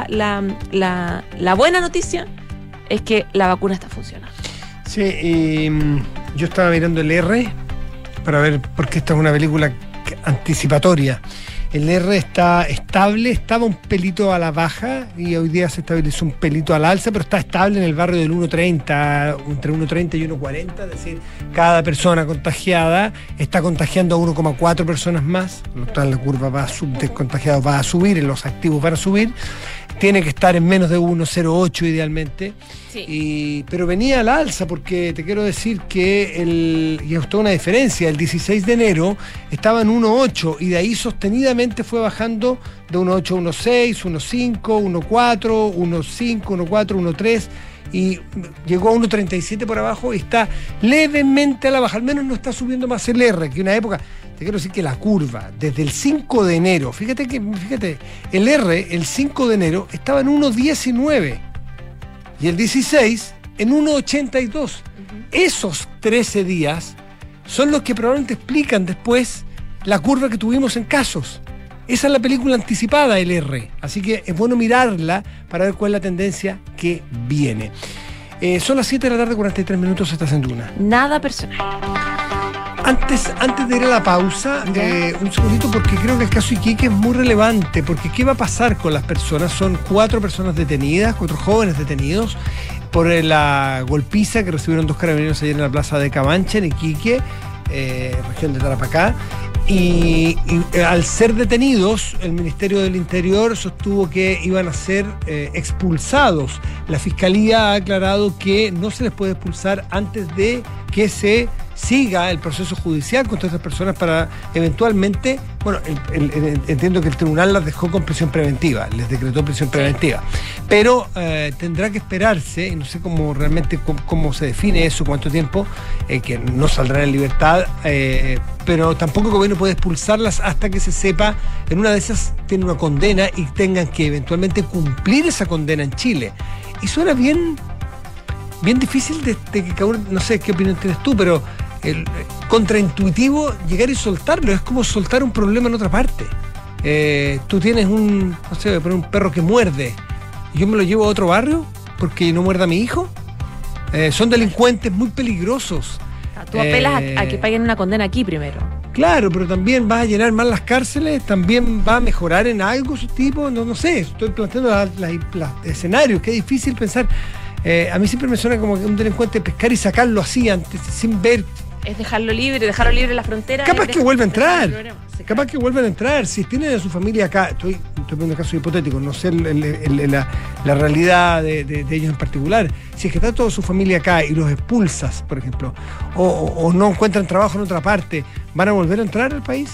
la buena noticia es que la vacuna está funcionando.
Sí, y yo estaba mirando el R para ver, porque esta es una película anticipatoria. El R está estable, estaba un pelito a la baja y hoy día se estabilizó un pelito al alza, pero está estable en el barrio del 1.30, entre 1.30 y 1.40, es decir, cada persona contagiada está contagiando a 1,4 personas más, por lo tanto la curva descontagiados va a subir, en los activos van a subir, tiene que estar en menos de 1,08 idealmente. Sí. Pero venía al alza porque te quiero decir que y es toda una diferencia, el 16 de enero estaba en 1,8 y de ahí sostenidamente fue bajando de 1,8 a 1,6, 1,5, 1,4, 1,5, 1,4, 1,3 y llegó a 1,37 por abajo y está levemente a la baja, al menos no está subiendo más el R, que una época... Te quiero decir que la curva, desde el 5 de enero, fíjate, el R, el 5 de enero, estaba en 1,19 y el 16 en 1,82. Esos 13 días son los que probablemente explican después la curva que tuvimos en casos. Esa es la película anticipada, el R. Así que es bueno mirarla para ver cuál es la tendencia que viene. Son las 7 de la tarde, 43 minutos, estás en Duna.
Nada personal.
Antes de ir a la pausa, un segundito, porque creo que el caso Iquique es muy relevante, porque ¿qué va a pasar con las personas? Son 4 personas detenidas, 4 jóvenes detenidos por la golpiza que recibieron 2 carabineros ayer en la plaza de Camancha, en Iquique, región de Tarapacá. Y al ser detenidos, el Ministerio del Interior sostuvo que iban a ser expulsados. La Fiscalía ha aclarado que no se les puede expulsar antes de que se siga el proceso judicial contra estas personas para eventualmente, bueno, entiendo que el tribunal las dejó con prisión preventiva, les decretó prisión preventiva, pero tendrá que esperarse, y no sé cómo se define eso, cuánto tiempo, que no saldrán en libertad, pero tampoco el gobierno puede expulsarlas hasta que se sepa, en una de esas tiene una condena y tengan que eventualmente cumplir esa condena en Chile. Y suena bien difícil de que cada uno, no sé qué opinión tienes tú, pero contraintuitivo llegar y soltarlo. Es como soltar un problema en otra parte. Tú tienes un perro que muerde y yo me lo llevo a otro barrio porque no muerda a mi hijo. Son delincuentes muy peligrosos.
Tú apelas a que paguen una condena aquí primero.
Claro, pero también vas a llenar más las cárceles, también va a mejorar en algo su tipo, no sé, estoy planteando los escenarios, que es difícil pensar. A mí siempre me suena como que un delincuente pescar y sacarlo así antes, sin ver.
Es dejarlo libre en la frontera.
Capaz que vuelva a entrar. Capaz que vuelvan a entrar. Si tienen a su familia acá, estoy poniendo casos hipotéticos, no sé la realidad de ellos en particular. Si es que está toda su familia acá y los expulsas, por ejemplo, o no encuentran trabajo en otra parte, ¿van a volver a entrar al país?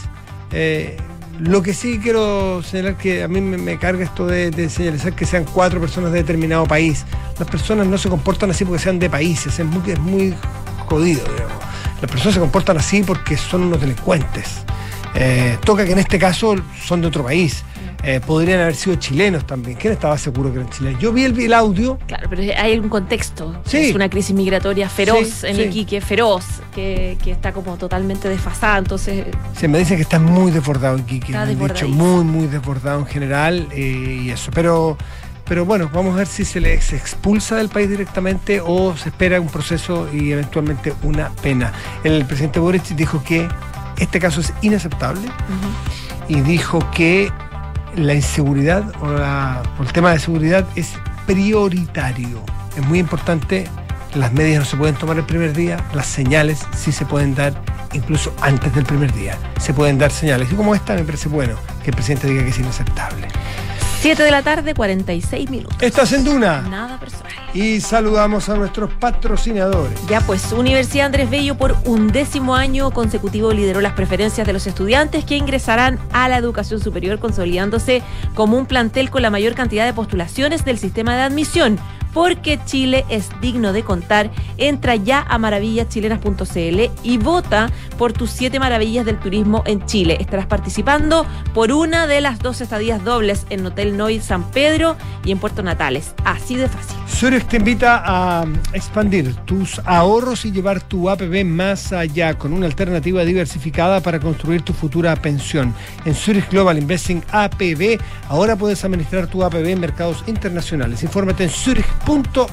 Lo que sí quiero señalar, que a mí me carga esto de señalizar que sean 4 personas de determinado país. Las personas no se comportan así porque sean de países, es muy jodido, digamos. Las personas se comportan así porque son unos delincuentes. Toca que en este caso son de otro país. Podrían haber sido chilenos también. ¿Quién estaba seguro que eran chilenos? Yo vi el audio.
Claro, pero hay un contexto.
Sí.
Es una crisis migratoria feroz en Iquique, que está como totalmente desfasada. Entonces.
Se me dicen que está muy desbordado Iquique.
Está desbordado.
Muy desbordado en general y eso. Pero bueno, vamos a ver si se les expulsa del país directamente o se espera un proceso y eventualmente una pena. El presidente Boric dijo que este caso es inaceptable y dijo que la inseguridad o el tema de seguridad es prioritario. Es muy importante, las medidas no se pueden tomar el primer día, las señales sí se pueden dar incluso antes del primer día. Se pueden dar señales. Y como esta me parece bueno que el presidente diga que es inaceptable.
7 de la tarde, 46 minutos.
Estás en Duna.
Nada personal.
Y saludamos a nuestros patrocinadores.
Ya pues, Universidad Andrés Bello por 11º año consecutivo lideró las preferencias de los estudiantes que ingresarán a la educación superior, consolidándose como un plantel con la mayor cantidad de postulaciones del sistema de admisión. Porque Chile es digno de contar. Entra ya a maravillaschilenas.cl y vota por tus 7 maravillas del turismo en Chile. Estarás participando por una de las 2 estadías dobles en Hotel Noy San Pedro y en Puerto Natales. Así de fácil.
Zurich te invita a expandir tus ahorros y llevar tu APB más allá con una alternativa diversificada para construir tu futura pensión. En Zurich Global Investing APB ahora puedes administrar tu APB en mercados internacionales. Infórmate en zurich.cl.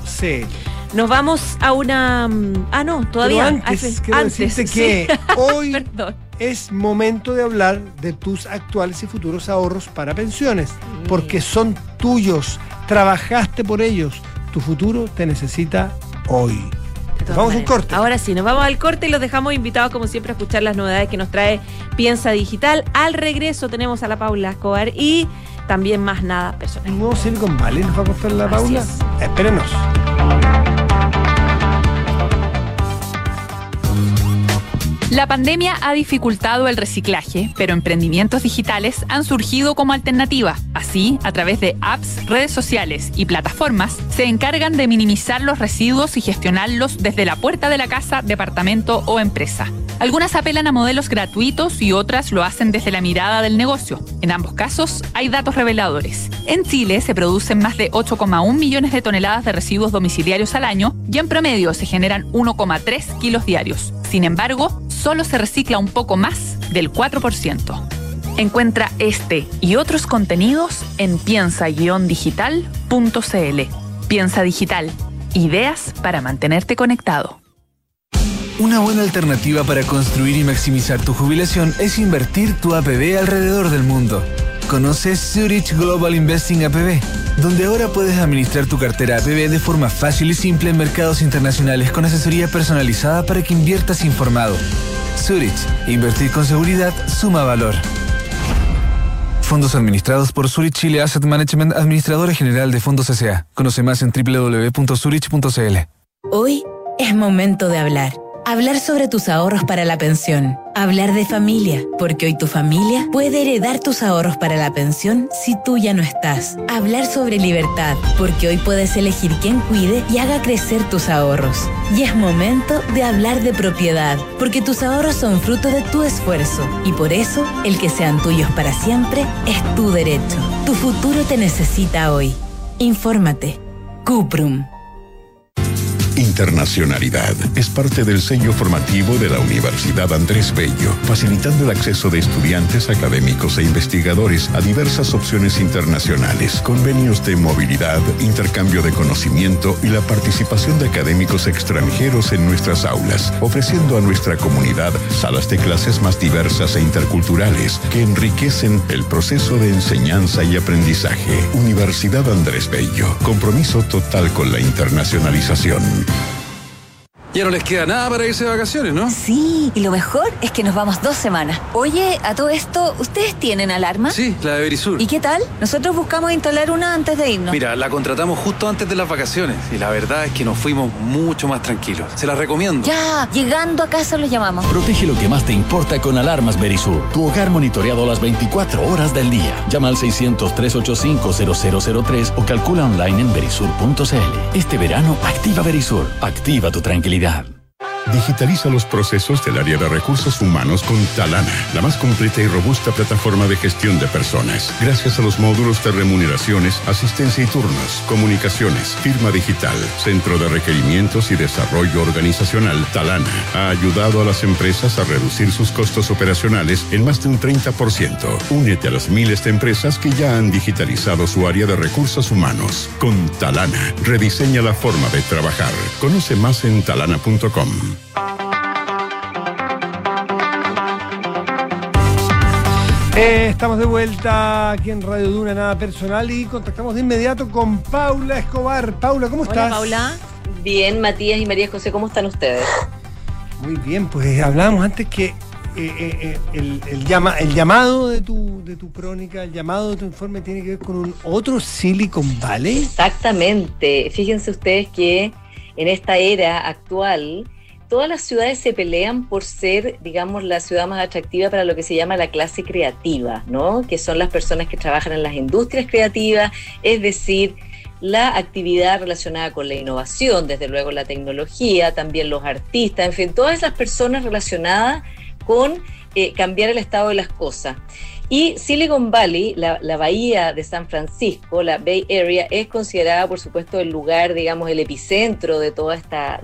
Nos vamos a una... no, todavía.
Pero antes, quiero decirte que hoy
Perdón.
es momento de hablar de tus actuales y futuros ahorros para pensiones, porque son tuyos, trabajaste por ellos, tu futuro te necesita hoy. Vamos a un corte.
Ahora sí, nos vamos al corte y los dejamos invitados como siempre a escuchar las novedades que nos trae Piensa Digital. Al regreso tenemos a la Paula Escobar y también más Nada Personal.
¿Un nuevo Silicon Valley nos va a costar la Paula? Espérenos.
La pandemia ha dificultado el reciclaje, pero emprendimientos digitales han surgido como alternativa. Así, a través de apps, redes sociales y plataformas, se encargan de minimizar los residuos y gestionarlos desde la puerta de la casa, departamento o empresa. Algunas apelan a modelos gratuitos y otras lo hacen desde la mirada del negocio. En ambos casos, hay datos reveladores. En Chile se producen más de 8,1 millones de toneladas de residuos domiciliarios al año y en promedio se generan 1,3 kilos diarios. Sin embargo, solo se recicla un poco más del 4%. Encuentra este y otros contenidos en piensa-digital.cl. Piensa Digital. Ideas para mantenerte conectado.
Una buena alternativa para construir y maximizar tu jubilación es invertir tu APB alrededor del mundo. Conoce Zurich Global Investing APB, donde ahora puedes administrar tu cartera APB de forma fácil y simple en mercados internacionales con asesoría personalizada para que inviertas informado. Zurich, invertir con seguridad suma valor. Fondos administrados por Zurich Chile Asset Management, administradora general de fondos S.A. Conoce más en www.zurich.cl.
Hoy es momento de hablar. Hablar sobre tus ahorros para la pensión. Hablar de familia, porque hoy tu familia puede heredar tus ahorros para la pensión si tú ya no estás. Hablar sobre libertad, porque hoy puedes elegir quién cuide y haga crecer tus ahorros. Y es momento de hablar de propiedad, porque tus ahorros son fruto de tu esfuerzo. Y por eso, el que sean tuyos para siempre es tu derecho. Tu futuro te necesita hoy. Infórmate. Cuprum.
Internacionalidad es parte del sello formativo de la Universidad Andrés Bello, facilitando el acceso de estudiantes, académicos e investigadores a diversas opciones internacionales, convenios de movilidad, intercambio de conocimiento y la participación de académicos extranjeros en nuestras aulas, ofreciendo a nuestra comunidad salas de clases más diversas e interculturales que enriquecen el proceso de enseñanza y aprendizaje. Universidad Andrés Bello, compromiso total con la internacionalización.
Ya no les queda nada para irse de vacaciones, ¿no?
Sí, y lo mejor es que nos vamos 2 semanas. Oye, a todo esto, ¿ustedes tienen alarma?
Sí, la de Verisur.
¿Y qué tal? Nosotros buscamos instalar una antes de irnos.
Mira, la contratamos justo antes de las vacaciones y la verdad es que nos fuimos mucho más tranquilos. Se la recomiendo.
Ya, llegando a casa los llamamos.
Protege lo que más te importa con alarmas Verisur. Tu hogar monitoreado las 24 horas del día. Llama al 600-385-0003 o calcula online en verisur.cl. Este verano, activa Verisur. Activa tu tranquilidad.
Digitaliza los procesos del área de recursos humanos con Talana, la más completa y robusta plataforma de gestión de personas. Gracias a los módulos de remuneraciones, asistencia y turnos, comunicaciones, firma digital, centro de requerimientos y desarrollo organizacional, Talana ha ayudado a las empresas a reducir sus costos operacionales en más de un 30%. Únete a las miles de empresas que ya han digitalizado su área de recursos humanos. Con Talana, rediseña la forma de trabajar. Conoce más en talana.com.
Estamos de vuelta aquí en Radio Duna, nada personal, y contactamos de inmediato con Paula Escobar. Paula, ¿cómo estás?
Hola, Paula.
Bien, Matías y María José, ¿cómo están ustedes?
Muy bien, pues hablábamos antes que el llamado de tu crónica, el llamado de tu informe tiene que ver con un otro Silicon Valley.
Exactamente. Fíjense ustedes que en esta era actual, todas las ciudades se pelean por ser, digamos, la ciudad más atractiva para lo que se llama la clase creativa, ¿no? Que son las personas que trabajan en las industrias creativas, es decir, la actividad relacionada con la innovación, desde luego la tecnología, también los artistas, en fin, todas esas personas relacionadas con cambiar el estado de las cosas. Y Silicon Valley, la bahía de San Francisco, la Bay Area, es considerada, por supuesto, el lugar, digamos, el epicentro de toda esta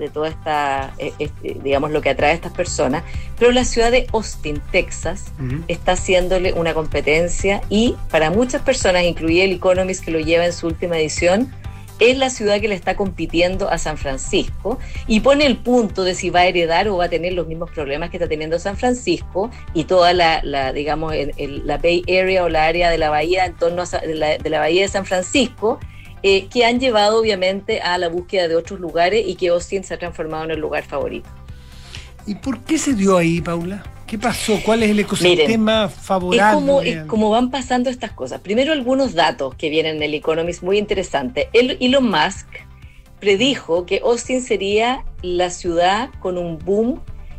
digamos, lo que atrae a estas personas. Pero la ciudad de Austin, Texas, está haciéndole una competencia y para muchas personas, incluido el Economist que lo lleva en su última edición, es la ciudad que le está compitiendo a San Francisco y pone el punto de si va a heredar o va a tener los mismos problemas que está teniendo San Francisco y toda digamos, la Bay Area o la área de la bahía en torno de la bahía de San Francisco, que han llevado obviamente a la búsqueda de otros lugares y que Austin se ha transformado en el lugar favorito.
¿Y por qué se dio ahí, Paula? ¿Qué pasó? ¿Cuál es el ecosistema favorable?
Es como van pasando estas cosas. Primero, algunos datos que vienen en el Economist muy interesantes. Elon Musk predijo que Austin sería la ciudad con un boom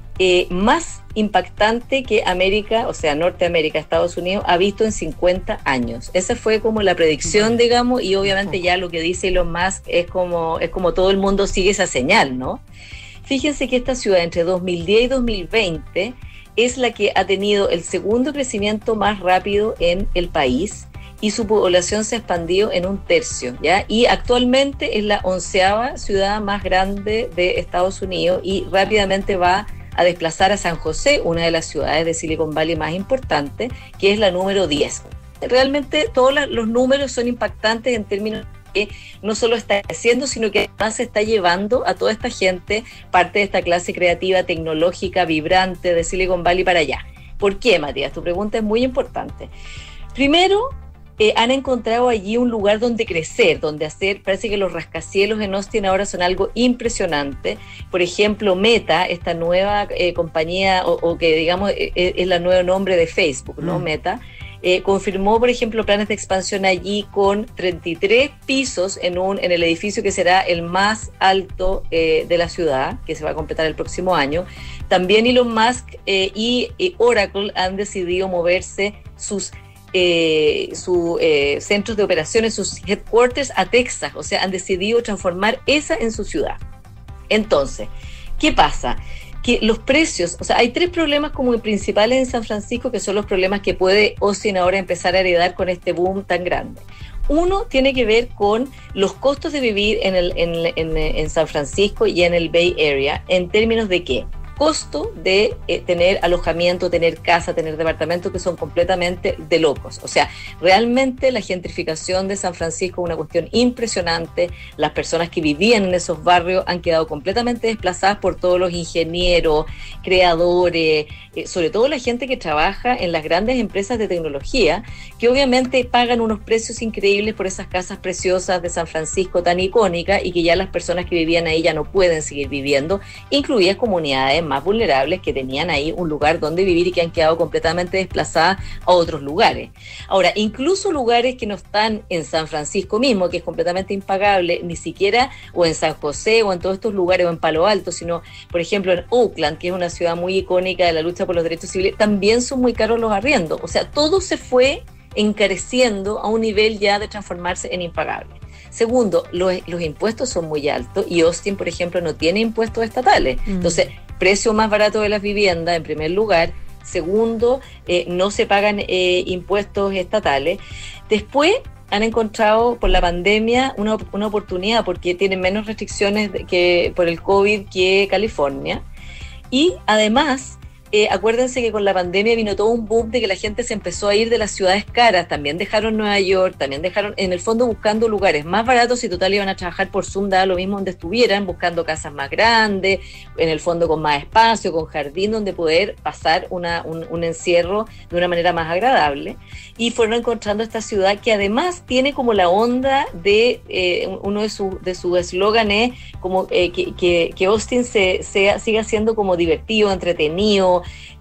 más impactante que América, o sea, Norteamérica, Estados Unidos, ha visto en 50 años. Esa fue como la predicción, digamos, y obviamente ya lo que dice Elon Musk es como todo el mundo sigue esa señal, ¿no? Fíjense que esta ciudad entre 2010 y 2020 es la que ha tenido el segundo crecimiento más rápido en el país y su población se ha expandido en 1/3, ¿ya? Y actualmente es la 11ª ciudad más grande de Estados Unidos y rápidamente va a desplazar a San José, una de las ciudades de Silicon Valley más importantes, que es la número 10. Realmente todos los números son impactantes en términos que no solo está creciendo, sino que además se está llevando a toda esta gente, parte de esta clase creativa, tecnológica, vibrante de Silicon Valley para allá. ¿Por qué, Matías? Tu pregunta es muy importante. Primero, han encontrado allí un lugar donde crecer, donde hacer, parece que los rascacielos en Austin ahora son algo impresionante. Por ejemplo, Meta, esta nueva compañía, o que digamos es el nuevo nombre de Facebook, ¿no? Meta, confirmó, por ejemplo, planes de expansión allí con 33 pisos en el edificio que será el más alto de la ciudad, que se va a completar el próximo año. También Elon Musk y Oracle han decidido moverse sus centros de operaciones, sus headquarters a Texas, o sea, han decidido transformar esa en su ciudad. Entonces, ¿qué pasa? Que los precios, o sea, hay 3 problemas como principales en San Francisco, que son los problemas que puede Austin ahora empezar a heredar con este boom tan grande. Uno tiene que ver con los costos de vivir en San Francisco y en el Bay Area, en términos de qué. Costo de tener alojamiento, tener casa, tener departamento, que son completamente de locos. O sea, realmente la gentrificación de San Francisco es una cuestión impresionante. Las personas que vivían en esos barrios han quedado completamente desplazadas por todos los ingenieros, creadores, sobre todo la gente que trabaja en las grandes empresas de tecnología, que obviamente pagan unos precios increíbles por esas casas preciosas de San Francisco tan icónicas, y que ya las personas que vivían ahí ya no pueden seguir viviendo, incluidas comunidades más vulnerables que tenían ahí un lugar donde vivir y que han quedado completamente desplazadas a otros lugares. Ahora, incluso lugares que no están en San Francisco mismo, que es completamente impagable, ni siquiera, o en San José, o en todos estos lugares, o en Palo Alto, sino, por ejemplo, en Oakland, que es una ciudad muy icónica de la lucha por los derechos civiles, también son muy caros los arriendos. O sea, todo se fue encareciendo a un nivel ya de transformarse en impagable. Segundo, los impuestos son muy altos, y Austin, por ejemplo, no tiene impuestos estatales. Entonces, precio más barato de las viviendas, en primer lugar. Segundo, no se pagan impuestos estatales. Después han encontrado por la pandemia una oportunidad, porque tienen menos restricciones que por el COVID que California. Y además, acuérdense que con la pandemia vino todo un boom de que la gente se empezó a ir de las ciudades caras. También dejaron Nueva York, también dejaron, en el fondo, buscando lugares más baratos, y total iban a trabajar por Zoom, daba lo mismo donde estuvieran, buscando casas más grandes, en el fondo con más espacio, con jardín, donde poder pasar un encierro de una manera más agradable. Y fueron encontrando esta ciudad que además tiene como la onda de, uno de sus eslóganes, como que Austin siga siendo como divertido, entretenido,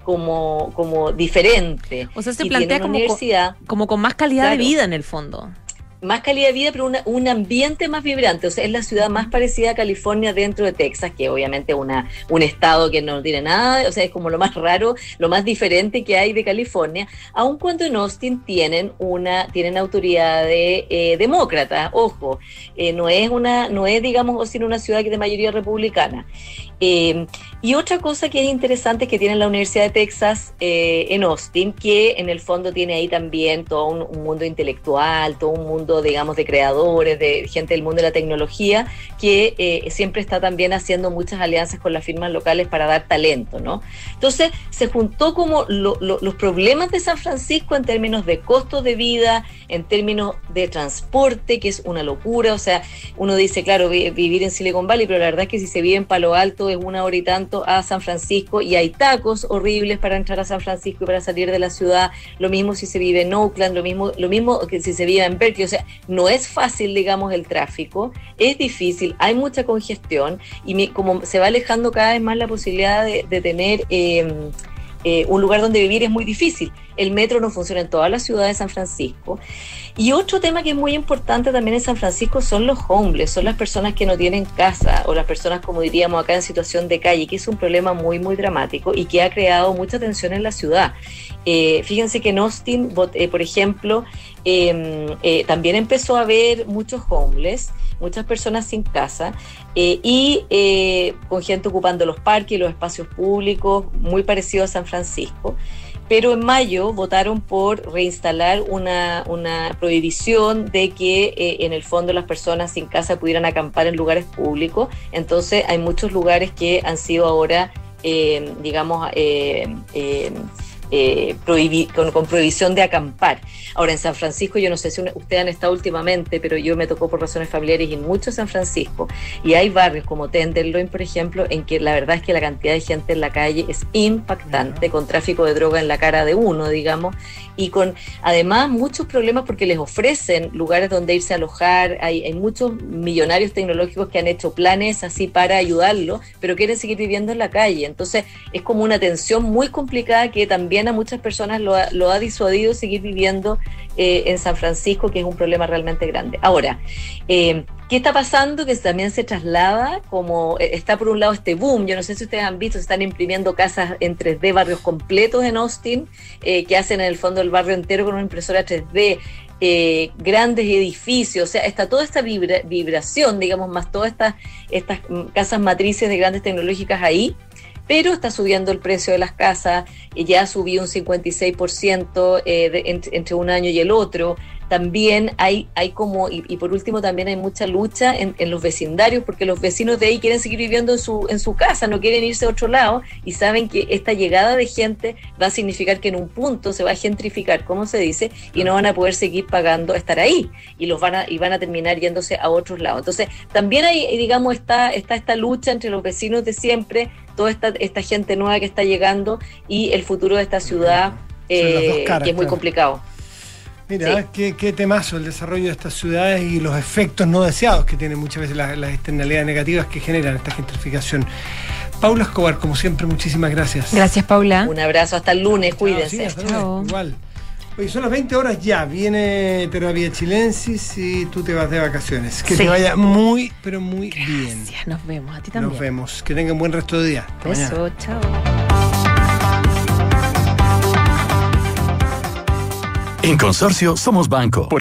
como diferente.
O sea, se plantea como con más calidad de vida en el fondo.
Más calidad de vida, pero un ambiente más vibrante. O sea, es la ciudad más parecida a California dentro de Texas, que obviamente es un estado que no tiene nada, o sea, es como lo más raro, lo más diferente que hay de California, aun cuando en Austin tienen autoridades demócratas. Ojo, no es, digamos, Austin una ciudad que de mayoría republicana. Y otra cosa que es interesante es que tiene la Universidad de Texas en Austin, que en el fondo tiene ahí también todo un mundo intelectual, todo un mundo, digamos, de creadores, de gente del mundo de la tecnología, que siempre está también haciendo muchas alianzas con las firmas locales para dar talento, ¿no? Entonces se juntó como los problemas de San Francisco en términos de costos de vida, en términos de transporte, que es una locura. O sea, uno dice, claro, vivir en Silicon Valley, pero la verdad es que si se vive en Palo Alto es 1 hora y tanto a San Francisco, y hay tacos horribles para entrar a San Francisco y para salir de la ciudad. Lo mismo si se vive en Oakland, lo mismo que si se vive en Berkeley. O sea, no es fácil, digamos, el tráfico, es difícil, hay mucha congestión, y como se va alejando cada vez más la posibilidad de tener un lugar donde vivir, es muy difícil. El metro no funciona en toda la ciudad de San Francisco. Y otro tema que es muy importante también en San Francisco son los homeless, son las personas que no tienen casa, o las personas, como diríamos acá, en situación de calle, que es un problema muy, muy dramático y que ha creado mucha tensión en la ciudad. Fíjense que en Austin, por ejemplo, también empezó a haber muchos homeless, muchas personas sin casa, y con gente ocupando los parques y los espacios públicos, muy parecido a San Francisco. Pero en mayo votaron por reinstalar una prohibición de que en el fondo las personas sin casa pudieran acampar en lugares públicos. Entonces hay muchos lugares que han sido ahora, con prohibición de acampar. Ahora, en San Francisco, yo no sé si ustedes han estado últimamente, pero yo me tocó por razones familiares y mucho San Francisco, y hay barrios como Tenderloin, por ejemplo, en que la verdad es que la cantidad de gente en la calle es impactante, con tráfico de droga en la cara de uno, digamos, y con además muchos problemas porque les ofrecen lugares donde irse a alojar. Hay muchos millonarios tecnológicos que han hecho planes así para ayudarlo, pero quieren seguir viviendo en la calle. Entonces es como una tensión muy complicada que también a muchas personas lo ha disuadido seguir viviendo en San Francisco, que es un problema realmente grande. Ahora, ¿qué está pasando? Que también se traslada, como está por un lado este boom. Yo no sé si ustedes han visto, se están imprimiendo casas en 3D, barrios completos en Austin, que hacen en el fondo el barrio entero con una impresora 3D, grandes edificios. O sea, está toda esta vibración, digamos, más todas estas casas matrices de grandes tecnológicas ahí. Pero está subiendo el precio de las casas, ya subió un 56% entre un año y el otro. también hay como, y por último también hay mucha lucha en los vecindarios, porque los vecinos de ahí quieren seguir viviendo en su casa, no quieren irse a otro lado, y saben que esta llegada de gente va a significar que en un punto se va a gentrificar, como se dice, y no van a poder seguir pagando estar ahí, y van a terminar yéndose a otros lados. Entonces también hay, digamos, está esta lucha entre los vecinos de siempre, toda esta gente nueva que está llegando, y el futuro de esta ciudad, que es muy complicado.
Mira, sí. qué temazo el desarrollo de estas ciudades y los efectos no deseados que tienen muchas veces las externalidades negativas que generan esta gentrificación. Paula Escobar, como siempre, muchísimas gracias.
Gracias, Paula.
Un abrazo, hasta el lunes, cuídense.
Sí, hasta el lunes, igual. Oye, son las 20 horas ya, viene Terapia Chilensis y tú te vas de vacaciones. Que te vaya muy, pero muy bien.
Gracias, nos vemos, a ti también.
Nos vemos, que tengan buen resto de día. Hasta
Eso,
mañana.
chao.
En Consorcio somos banco.